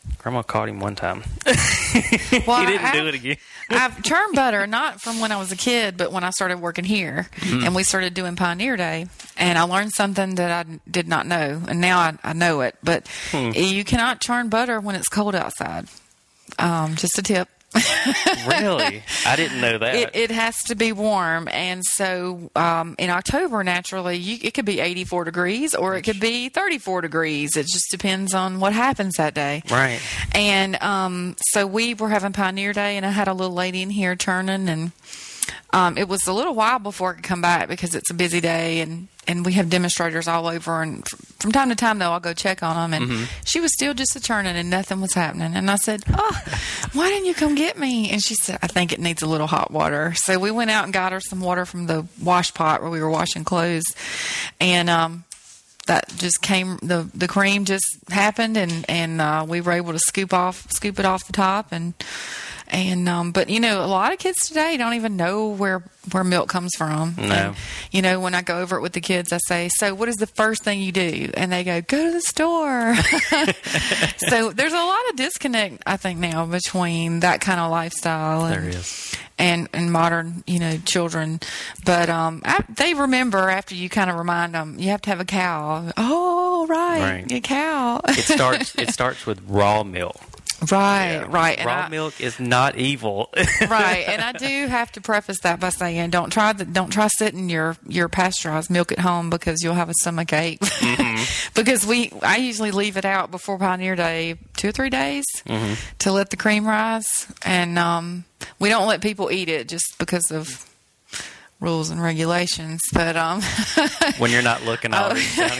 Grandma caught him one time. Well, he didn't I've, do it again. I've churned butter, not from when I was a kid, but when I started working here, mm. and we started doing Pioneer Day, and I learned something that I did not know, and now I, I know it. But hmm. you cannot churn butter when it's cold outside. Um, just a tip. Really? I didn't know that. It, it has to be warm, and so um, in October, naturally, you, it could be eighty-four degrees or it could be thirty-four degrees. It just depends on what happens that day. Right. And um, so we were having Pioneer Day, and I had a little lady in here churning, and um, it was a little while before I could come back because it's a busy day, and and we have demonstrators all over, and from time to time, though, I'll go check on them, and mm-hmm. she was still just a churning, and nothing was happening. And I said, oh, why didn't you come get me? And she said, I think it needs a little hot water. So we went out and got her some water from the wash pot where we were washing clothes, and um, that just came, the, the cream just happened, and, and uh, we were able to scoop off, scoop it off the top, and And, um, but, you know, a lot of kids today don't even know where, where milk comes from. No. And, you know, when I go over it with the kids, I say, so what is the first thing you do? And they go, go to the store. So there's a lot of disconnect, I think, now between that kind of lifestyle and, there is. and, and modern, you know, children. But um, I, they remember after you kind of remind them, you have to have a cow. Oh, right, right. a cow. It starts, it starts with raw milk. Right, yeah. right. Raw and I, milk is not evil. Right, and I do have to preface that by saying, don't try the, don't try sitting your your pasteurized milk at home because you'll have a stomach ache. Mm-hmm. Because we, I usually leave it out before Pioneer Day two or three days mm-hmm. to let the cream rise, and um, we don't let people eat it just because of rules and regulations, but um when you're not looking out.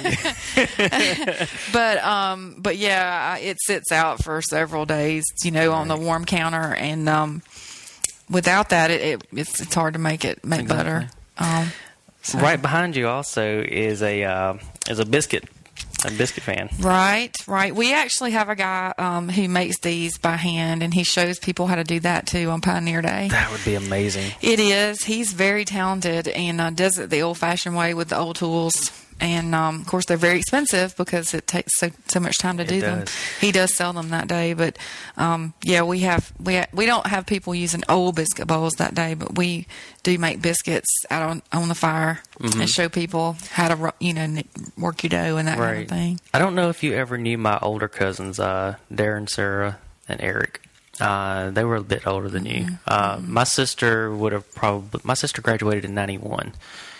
but um but yeah, it sits out for several days, you know, right. on the warm counter, and um without that it, it it's it's hard to make it make exactly. butter. Um so. Right behind you also is a uh, is a biscuit a biscuit fan. Right, right. We actually have a guy um, who makes these by hand, and he shows people how to do that too on Pioneer Day. That would be amazing. It is. He's very talented and uh, does it the old-fashioned way with the old tools. And, um, of course, they're very expensive because it takes so, so much time to it do does. them. He does sell them that day. But, um, yeah, we have we ha- we don't have people using old biscuit bowls that day, but we do make biscuits out on, on the fire mm-hmm. and show people how to, you know, work your dough and that right. kind of thing. I don't know if you ever knew my older cousins, uh, Darren, Sarah, and Eric. Uh, they were a bit older than you. Mm-hmm. Uh, my sister would have probably, my sister graduated in ninety-one.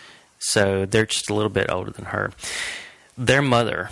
So they're just a little bit older than her. Their mother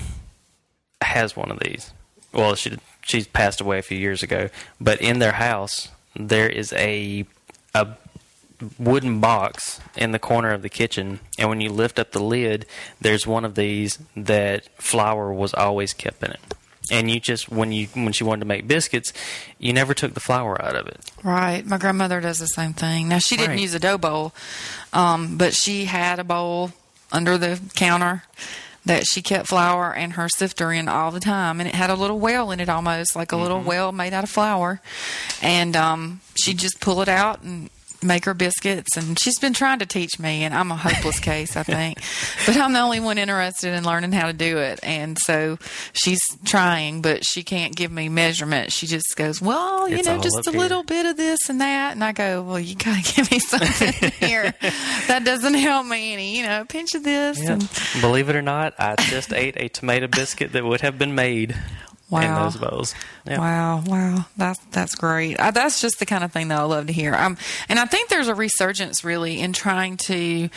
has one of these. Well, she she's passed away a few years ago. But in their house, there is a a wooden box in the corner of the kitchen. And when you lift up the lid, there's one of these that flour was always kept in it. And you just, when you when she wanted to make biscuits, you never took the flour out of it. Right. My grandmother does the same thing. Now, she didn't right. use a dough bowl, um, but she had a bowl under the counter that she kept flour and her sifter in all the time. And it had a little well in it almost, like a mm-hmm. little well made out of flour. And um, she'd just pull it out and make her biscuits, and she's been trying to teach me, and I'm a hopeless case, I think. But I'm the only one interested in learning how to do it, and so she's trying, but she can't give me measurements. She just goes, well, you it's know, just a here. little bit of this and that, and I go, well, you gotta give me something here. That doesn't help me any, you know, a pinch of this. Yep. And believe it or not, I just ate a tomato biscuit that would have been made wow. in those bowls. Yep. Wow, wow, that's that's great. Uh, that's just the kind of thing that I love to hear. Um, and I think there's a resurgence really in trying to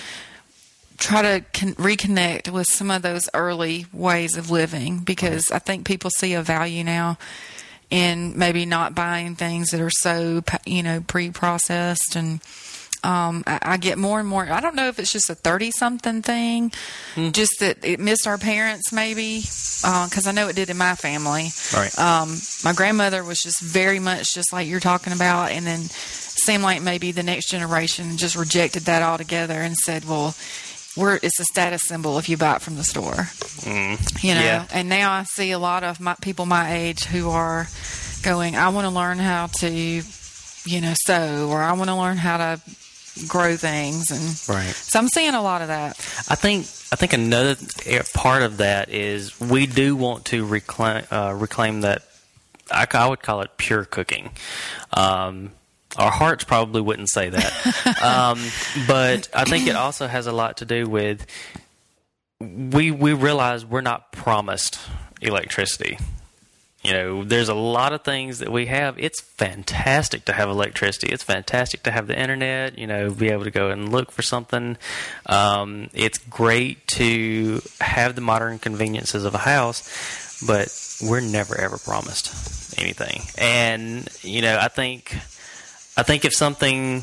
try to con- reconnect with some of those early ways of living, because right. I think people see a value now in maybe not buying things that are so, you know, pre-processed. And Um, I, I get more and more. I don't know if it's just a thirty-something thing, mm. just that it missed our parents, maybe, because uh, I know it did in my family. Right. Um, my grandmother was just very much just like you're talking about, and then seemed like maybe the next generation just rejected that altogether and said, "Well, we're it's a status symbol if you buy it from the store." Mm. You know. Yeah. And now I see a lot of my, people my age who are going, "I want to learn how to, you know, sew, or I want to learn how to grow things." And right. so I'm seeing a lot of that. I think I think another part of that is we do want to reclaim uh, reclaim that I, I would call it pure cooking. Um, our hearts probably wouldn't say that. um, but I think it also has a lot to do with we we realize we're not promised electricity. You know, there's a lot of things that we have. It's fantastic to have electricity. It's fantastic to have the internet, you know, be able to go and look for something. Um, it's great to have the modern conveniences of a house, but we're never, ever promised anything. And, you know, I think, I think if something,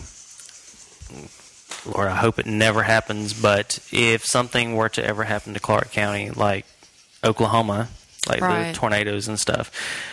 Lord, I hope it never happens, but if something were to ever happen to Clark County, like Oklahoma, like right. the tornadoes and stuff,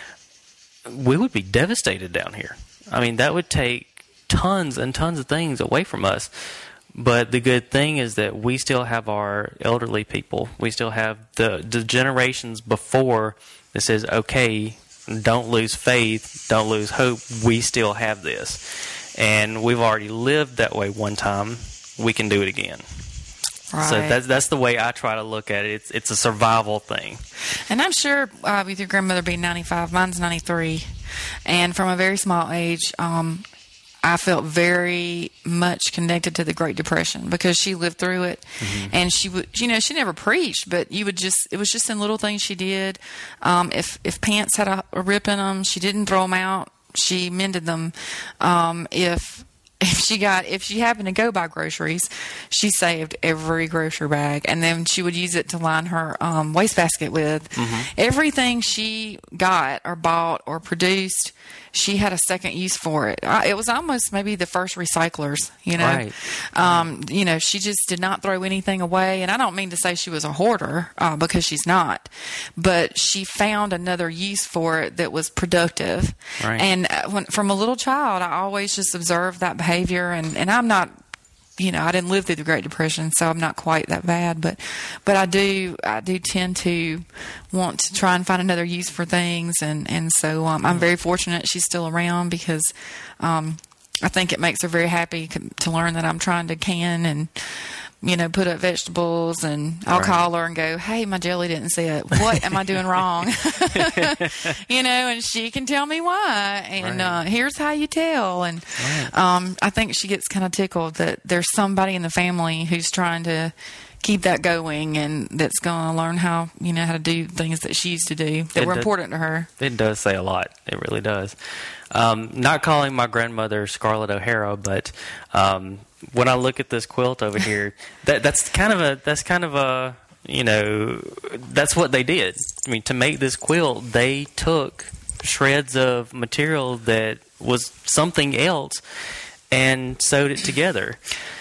we would be devastated down here. I mean, that would take tons and tons of things away from us. But the good thing is that we still have our elderly people. We still have the, the generations before that says, okay, don't lose faith, don't lose hope. We still have this. And we've already lived that way one time. We can do it again. Right. So that's that's the way I try to look at it. It's it's a survival thing. And I'm sure uh, with your grandmother being ninety-five, mine's ninety-three, and from a very small age, um, I felt very much connected to the Great Depression because she lived through it, mm-hmm. and she would, you know, she never preached, but you would just, it was just in little things she did. Um, if if pants had a, a rip in them, she didn't throw them out; she mended them. Um, if If she got, if she happened to go buy groceries, she saved every grocery bag, and then she would use it to line her um, wastebasket with. Mm-hmm. Everything she got or bought or produced, she had a second use for it. It was almost maybe the first recyclers, you know. Right. Um, you know, she just did not throw anything away, and I don't mean to say she was a hoarder uh, because she's not, but she found another use for it that was productive. Right. And when, from a little child, I always just observed that behavior, and, and I'm not, you know, I didn't live through the Great Depression, so I'm not quite that bad, but but I do I do tend to want to try and find another use for things, and and so um, I'm very fortunate she's still around because um, I think it makes her very happy to learn that I'm trying to can and, you know, put up vegetables, and I'll right. call her and go, hey, my jelly didn't sit. What am I doing wrong? You know, and she can tell me why. And right. uh, here's how you tell. And right. um, I think she gets kind of tickled that there's somebody in the family who's trying to keep that going and that's going to learn how, you know, how to do things that she used to do that it were does, important to her. It does say a lot. It really does. Um, not calling my grandmother Scarlett O'Hara, but um, when I look at this quilt over here, that that's kind of a that's kind of a you know that's what they did. I mean, to make this quilt, they took shreds of material that was something else and sewed it together.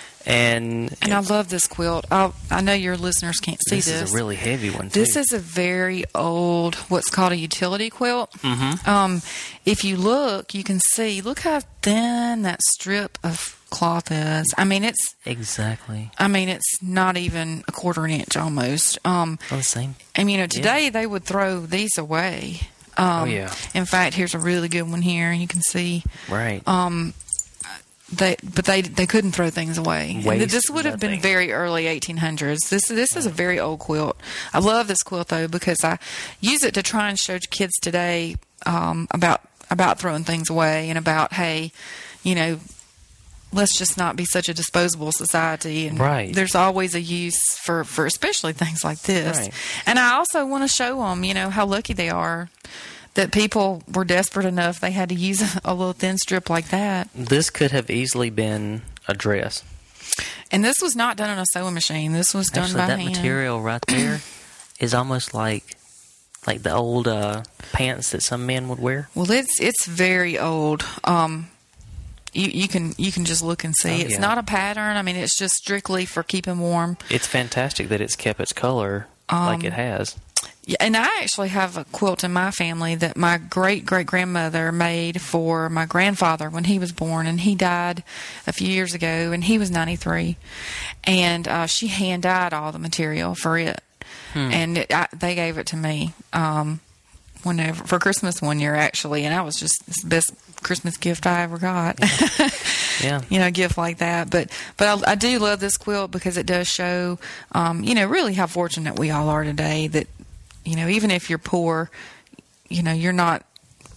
And and I love this quilt. I'll, I know your listeners can't see this. This is a really heavy one, too. This is a very old, what's called a utility quilt. Mm-hmm. Um, if you look, you can see, look how thin that strip of cloth is. I mean, it's... Exactly. I mean, it's not even a quarter an inch almost. Um, oh, the same. And, you know, today yeah. they would throw these away. Um, oh, yeah. In fact, here's a really good one here. You can see. Right. Um... They, but they they couldn't throw things away. Waste this would have nothing. been very early eighteen hundreds. This this is a very old quilt. I love this quilt though because I use it to try and show kids today um, about about throwing things away and about hey, you know, let's just not be such a disposable society. And right. there's always a use for, for especially things like this. Right. And I also want to show them, you know, how lucky they are that people were desperate enough they had to use a, a little thin strip like that. This could have easily been a dress. And this was not done on a sewing machine. This was done Actually, by that hand. material right there is almost like like the old uh, pants that some men would wear. Well, it's it's very old. Um, you you can you can just look and see. Oh, it's yeah. not a pattern. I mean, it's just strictly for keeping warm. It's fantastic that it's kept its color um, like it has. Yeah, and I actually have a quilt in my family that my great-great-grandmother made for my grandfather when he was born, and he died a few years ago, and he was ninety-three. And uh, she hand-dyed all the material for it, hmm. and it, I, they gave it to me um, whenever for Christmas one year, actually, and I was just it's the best Christmas gift I ever got. Yeah. yeah. You know, a gift like that. But but I, I do love this quilt because it does show, um, you know, really how fortunate we all are today that, you know, even if you're poor, you know, you're not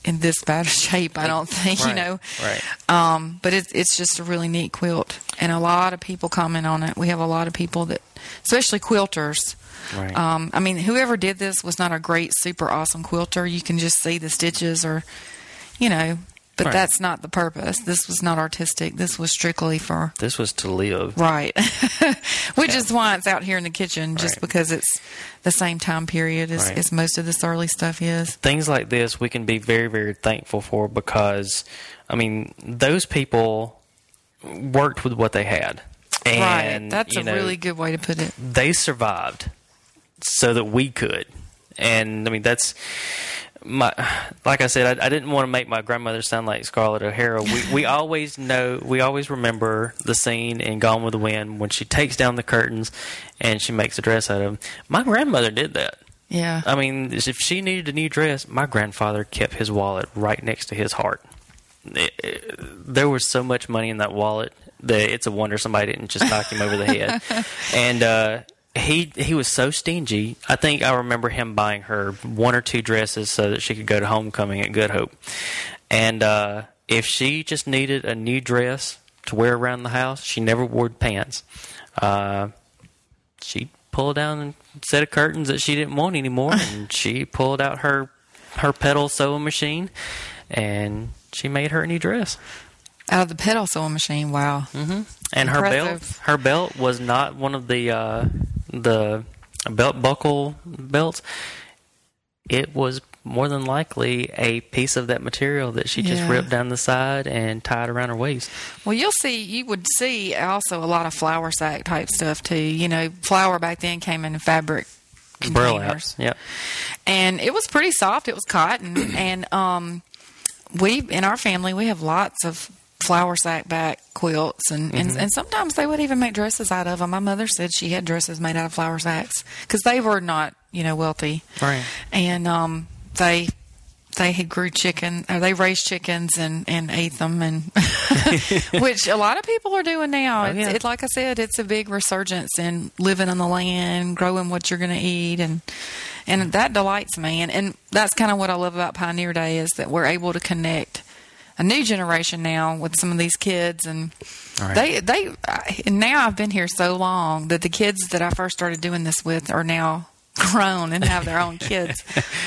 in this bad a shape, I don't think, right, you know. Right. Um, but it's it's just a really neat quilt, and a lot of people comment on it. We have a lot of people that, especially quilters. Right. Um, I mean, whoever did this was not a great, super awesome quilter. You can just see the stitches, or, you know. But right. that's not the purpose. This was not artistic. This was strictly for... This was to live. Right. Which yeah. is why it's out here in the kitchen, just right. because it's the same time period as, right. as most of this early stuff is. Things like this we can be very, very thankful for because, I mean, those people worked with what they had. And, right. That's you a know, really good way to put it. They survived so that we could. And, I mean, that's... My, like I said, I, I didn't want to make my grandmother sound like Scarlett O'Hara. We we always know, we always remember the scene in Gone with the Wind when she takes down the curtains and she makes a dress out of them. My grandmother did that. Yeah. I mean, if she needed a new dress, my grandfather kept his wallet right next to his heart. It, it, there was so much money in that wallet that it's a wonder somebody didn't just knock him over the head. And, uh, He he was so stingy. I think I remember him buying her one or two dresses so that she could go to homecoming at Good Hope. And uh, if she just needed a new dress to wear around the house, she never wore pants. Uh, she'd pull down a set of curtains that she didn't want anymore, and she pulled out her her pedal sewing machine, and she made her a new dress. Out of the pedal sewing machine, wow. Mm-hmm. And Impressive. her belt, her belt was not one of the uh, the belt buckle belts. It was more than likely a piece of that material that she just yeah. ripped down the side and tied around her waist. Well, you'll see, you would see also a lot of flour sack type stuff too. You know, flour back then came in fabric containers. Yeah. And it was pretty soft. It was cotton. And um, we, in our family, we have lots of flour sack back quilts, and, mm-hmm. and and sometimes they would even make dresses out of them. My mother said she had dresses made out of flour sacks because they were not, you know, wealthy, right? And um, they they had grew chicken, or they raised chickens and, and ate them, and which a lot of people are doing now. Oh, It's, yeah. it, like I said, it's a big resurgence in living on the land, growing what you're going to eat, and and that delights me. And and that's kind of what I love about Pioneer Day is that we're able to connect a new generation now with some of these kids, and right. they they and now I've been here so long that the kids that I first started doing this with are now grown and have their own kids,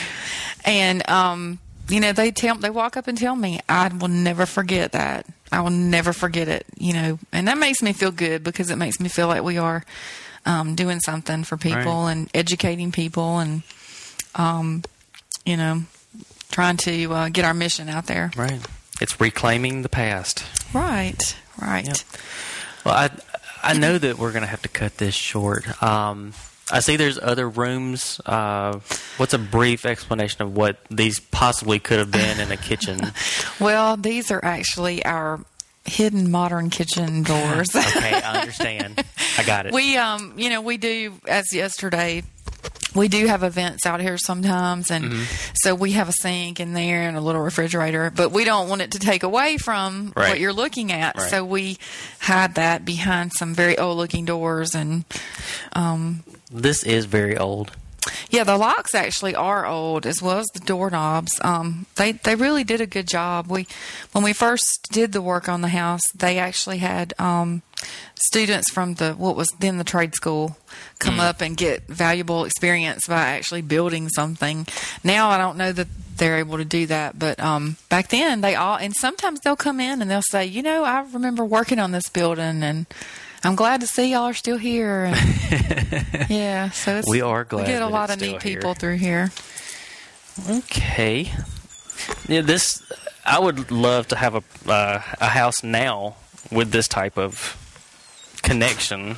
and um, you know they tell they walk up and tell me, I will never forget that. I will never forget it. You know, and that makes me feel good because it makes me feel like we are um, doing something for people right. and educating people, and um, you know, trying to uh, get our mission out there. Right. It's reclaiming the past. Right, right. Yep. Well, I I know that we're going to have to cut this short. Um, I see there's other rooms. Uh, what's a brief explanation of what these possibly could have been in a kitchen? Well, these are actually our hidden modern kitchen doors. Okay, I understand. I got it. We, um, you know, we do, as yesterday, we do have events out here sometimes, and mm-hmm. so we have a sink in there and a little refrigerator, but we don't want it to take away from right. what you're looking at, right. so we hide that behind some very old-looking doors. And um, this is very old. Yeah, the locks actually are old, as well as the doorknobs. Um, they they really did a good job. We when we first did the work on the house, they actually had um, students from the what was then the trade school come mm. up and get valuable experience by actually building something. Now I don't know that they're able to do that, but um, back then they all, and sometimes they'll come in and they'll say, you know, I remember working on this building, and I'm glad to see y'all are still here. And yeah, so it's, we are glad. We get a that lot it's of still neat here. people through here. Okay. Yeah, this I would love to have a uh, a house now with this type of connection.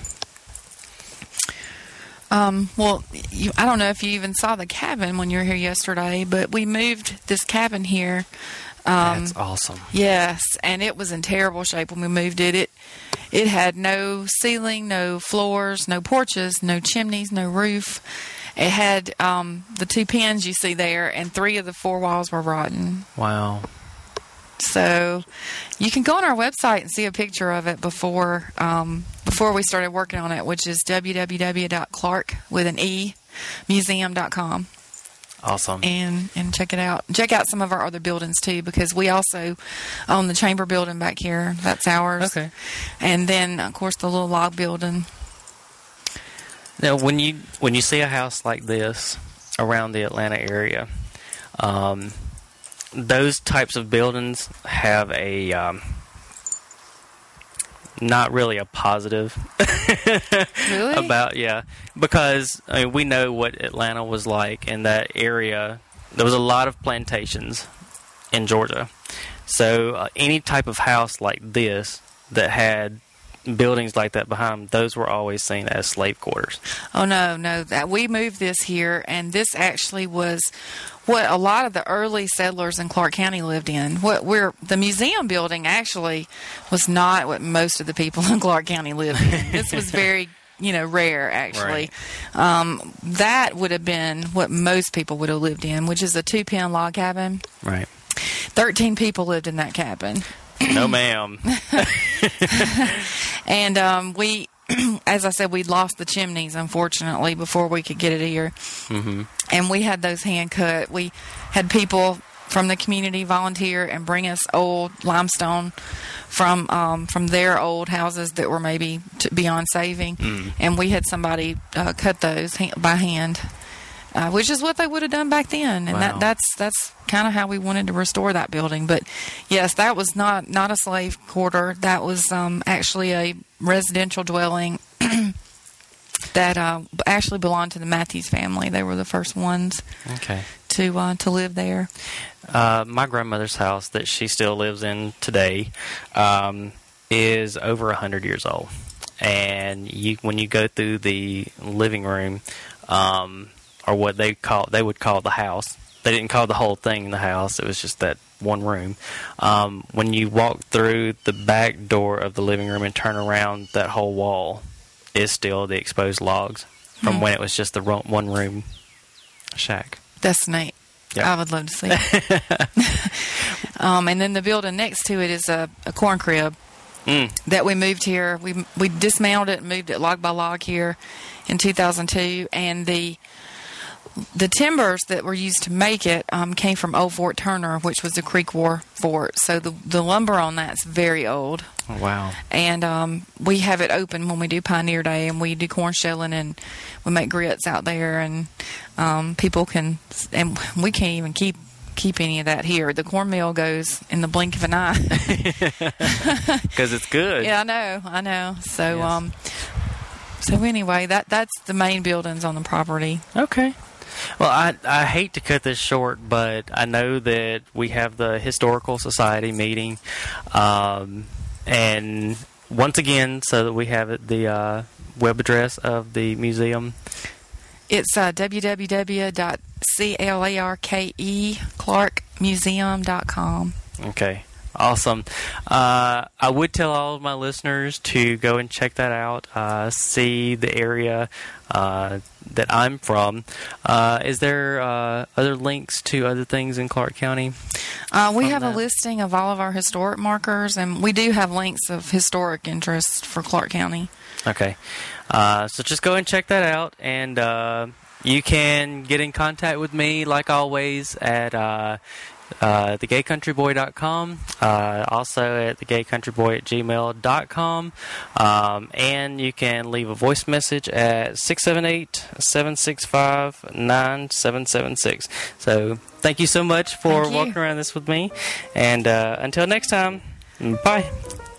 Um, well, you, I don't know if you even saw the cabin when you were here yesterday, but we moved this cabin here. Um, That's awesome. Yes, and it was in terrible shape when we moved it. It it had no ceiling, no floors, no porches, no chimneys, no roof. It had um, the two pins you see there, and three of the four walls were rotten. Wow. So you can go on our website and see a picture of it before um, before we started working on it, which is w w w dot clark with an e museum dot com. Awesome. And and check it out. Check out some of our other buildings too, because we also own the Chamber building back here. That's ours. Okay. And then of course the little log building. Now, when you when you see a house like this around the Atlanta area, um, those types of buildings have a um, not really a positive Really? about yeah, because I mean, we know what Atlanta was like in that area. There was a lot of plantations in Georgia, so uh, any type of house like this that had buildings like that behind them, those were always seen as slave quarters. Oh no, no! That we moved this here, and this actually was what a lot of the early settlers in Clark County lived in. What we're the museum building actually was not what most of the people in Clark County lived in. This was very, you know, rare actually. Right. Um, that would have been what most people would have lived in, which is a two-pen log cabin. Right. Thirteen people lived in that cabin. No, ma'am. And um, we, as I said, we lost the chimneys, unfortunately, before we could get it here. Mm-hmm. And we had those hand cut. We had people from the community volunteer and bring us old limestone from um, from their old houses that were maybe t- beyond saving. Mm. And we had somebody uh, cut those ha- by hand. Uh, which is what they would have done back then, and Wow. that, that's that's kind of how we wanted to restore that building. But yes, that was not, not a slave quarter. That was um, actually a residential dwelling that uh, actually belonged to the Matthews family. They were the first ones Okay. to uh, to live there. Uh, my grandmother's house that she still lives in today um, is over a hundred years old, and you when you go through the living room. Um, or what they call they would call the house. They didn't call the whole thing the house. It was just that one room. Um, when you walk through the back door of the living room and turn around, that whole wall is still the exposed logs from Hmm. when it was just the ro- one room shack. That's neat. Yeah. I would love to see it. um, and then the building next to it is a, a corn crib Mm. that we moved here. We we dismantled it and moved it log by log here in two thousand two, and the the timbers that were used to make it um, came from Old Fort Turner, which was the Creek War fort. So the the lumber on that's very old. Oh, wow. And um, we have it open when we do Pioneer Day, and we do corn shelling, and we make grits out there, and um, people can, and we can't even keep keep any of that here. The corn mill goes in the blink of an eye. Because it's good. Yeah, I know, I know. So, Yes. um, so anyway, that that's the main buildings on the property. Okay. Well, I I hate to cut this short, but I know that we have the Historical Society meeting, um, and once again, so that we have it, the uh, web address of the museum. It's uh, w w w dot clarke clark museum dot com. Okay. Awesome. Uh, I would tell all of my listeners to go and check that out, uh, see the area uh, that I'm from. Uh, is there uh, other links to other things in Clark County? Uh, we From have that? a listing of all of our historic markers, and we do have links of historic interest for Clark County. Okay. Uh, so just go and check that out, and uh, you can get in contact with me, like always, at uh, uh, the gay country boy dot com, uh, also at the gay country boy at gmail dot com, um, and you can leave a voice message at six seven eight, seven six five, nine seven seven six. So thank you so much for Thank you. walking around this with me, and uh, until next time, bye.